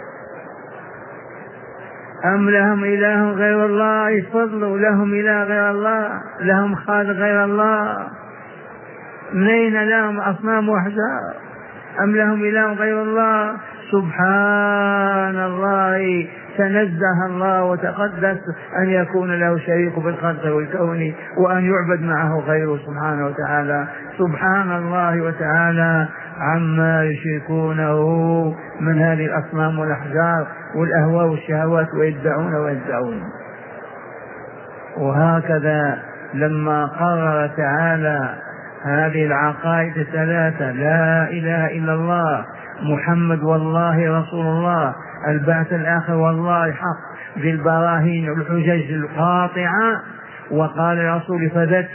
[SPEAKER 1] أم لهم إله غير الله، يفضلوا لهم إله غير الله، لهم خالق غير الله، منين لهم أصنام وأحجار؟ أم لهم إله غير الله؟ سبحان الله، تنزه الله وتقدس أن يكون له شريك بالخلق والكون وأن يعبد معه غيره سبحانه وتعالى. سبحان الله وتعالى عما يشركونه من هذه الأصنام والأحجار والأهواء والشهوات، ويدعون. وهكذا لما قرر تعالى هذه العقائد الثلاثة، لا إله إلا الله، محمد والله رسول الله، البعث الآخر والله حق، بالبراهين والحجج القاطعة، وقال الرسول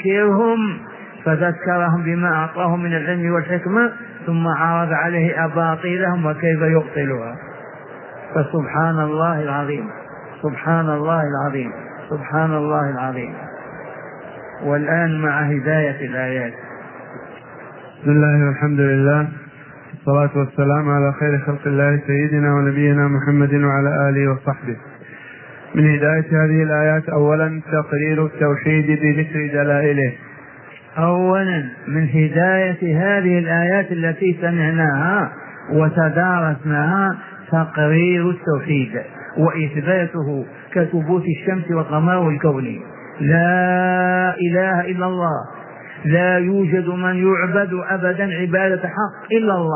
[SPEAKER 1] فذكرهم بما أعطاهم من العلم والحكمة، ثم عرض عليه أباطيلهم وكيف يبطلها. فسبحان الله العظيم، سبحان الله العظيم، سبحان الله العظيم. والآن مع هداية الآيات.
[SPEAKER 4] بسم الله والحمد لله، الصلاة والسلام على خير خلق الله سيدنا ونبينا محمد وعلى آله وصحبه. من هداية هذه الآيات أولا تقرير التوحيد بذكر دلائله.
[SPEAKER 1] أولا من هداية هذه الآيات التي سمعناها وتدارسناها تقرير التوحيد وإثباته كثبوت الشمس والقمر والكون. لا إله إلا الله، لا يوجد من يعبد أبدا عبادة حق إلا الله،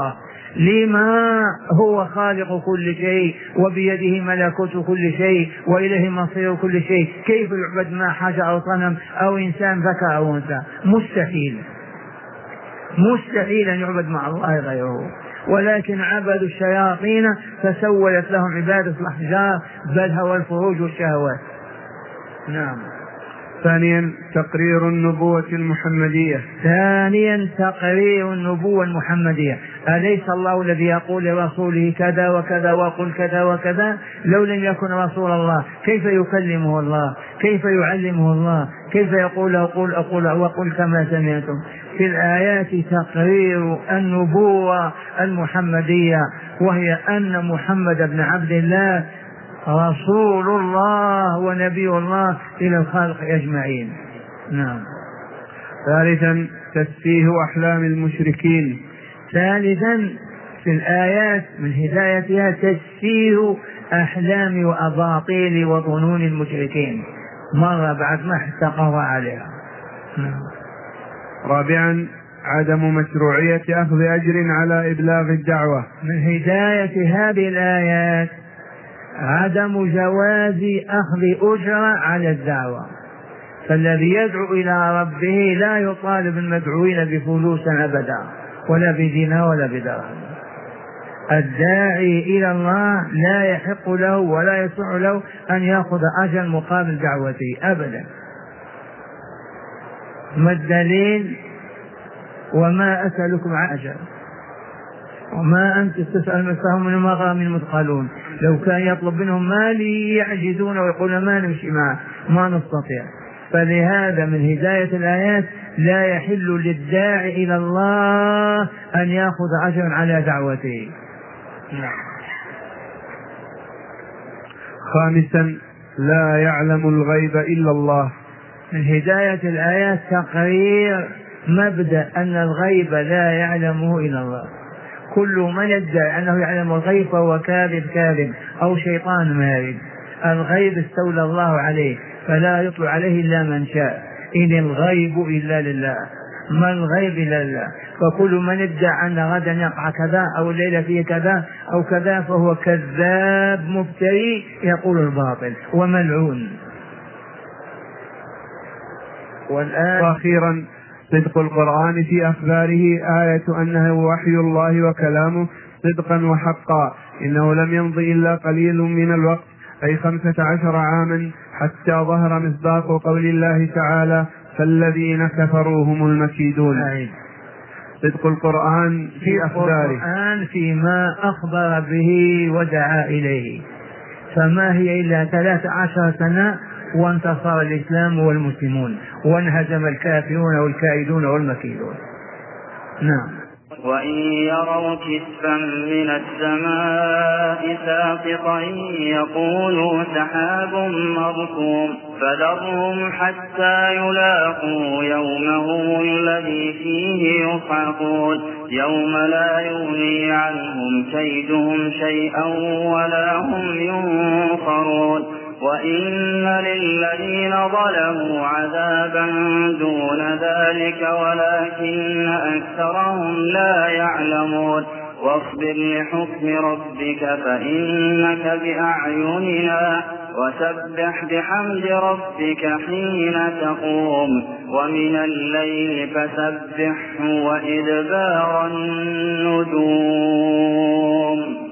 [SPEAKER 1] لما هو خالق كل شيء وبيده ملكوت كل شيء وإليه مصير كل شيء، كيف يعبد مع حجر أو صنم أو إنسان ذكر أو أنثى؟ مستحيل، مستحيل أن يعبد مع الله غيره. ولكن عبدوا الشياطين فسولت لهم عبادة الأحجار بل هو الفروج والشهوات. نعم.
[SPEAKER 4] ثانيا تقرير النبوة المحمدية.
[SPEAKER 1] ثانيا تقرير النبوة المحمدية. أليس الله الذي يقول لرسوله كذا وكذا وقل كذا وكذا؟ لو لم يكن رسول الله كيف يكلمه الله؟ كيف يعلمه الله؟ كيف يقول له قل أقول وقل كما سمعتم؟ في الآيات تقرير النبوة المحمدية، وهي أن محمد بن عبد الله رسول الله ونبي الله إلى الخلق أجمعين. نعم.
[SPEAKER 4] ثالثا تسفيه أحلام المشركين.
[SPEAKER 1] ثالثا في الآيات من هدايتها تسفيه أحلام وأباطيل وظنون المشركين مرة بعد ما استقر عليها. نعم.
[SPEAKER 4] رابعا عدم مشروعية أخذ أجر على إبلاغ الدعوة.
[SPEAKER 1] من هداية هذه الآيات عدم جواز أخذ أجرة على الدعوة، فالذي يدعو إلى ربه لا يطالب المدعوين بفلوس أبدا ولا بدينار ولا بدرهم. الداعي إلى الله لا يحق له ولا يصح له أن يأخذ أجر مقابل دعوته أبدا. ما الدليل؟ وما أسألكم عن أجر وما أنت تسأل فهم من مغرم مثقلون. لو كان يطلب منهم مال يعجزون ويقول ما نمشي معه ما نستطيع. فلهذا من هداية الآيات لا يحل للداعي إلى الله أن يأخذ أجرا على دعوته.
[SPEAKER 4] خامسا لا يعلم الغيب إلا الله.
[SPEAKER 1] من هداية الآيات تقرير مبدأ أن الغيب لا يعلمه إلا الله. كل من يدعي أنه يعلم الغيب فهو كاذب أو شيطان مارد. الغيب استولى الله عليه فلا يطلع عليه إلا من شاء. إن الغيب إلا لله، ما الغيب إلا لله. فكل من ادعى أن غدا يقع كذا أو الليلة فيه كذا أو كذا فهو كذاب مفتري يقول الباطل وملعون.
[SPEAKER 4] وأخيرا صدق القرآن في أخباره آية أنه وحي الله وكلامه صدقا وحقا. إنه لم يمض إلا قليل من الوقت أي 15 عاما حتى ظهر مصداق قول الله تعالى فالذين كفروا هم المكيدون. صدق القرآن في أخباره،
[SPEAKER 1] القرآن فيما أخبر به ودعا إليه. فما هي إلا 13 سنة وانتصر الإسلام والمسلمون وانهزم الكافرون والكائدون والمكيدون. نعم.
[SPEAKER 2] وإن يروا كسفا من السماء ساقطا يقولوا سحاب مركوم فذرهم حتى يلاقوا يومهم الذي فيه يصعقون يوم لا يغني عنهم كيدهم شيئا ولا هم ينصرون. وإن للذين ظلموا عذابا دون ذلك ولكن أكثرهم لا يعلمون. واصبر لحكم ربك فإنك بأعيننا وسبح بحمد ربك حين تقوم ومن الليل فسبحه وإدبار النجوم.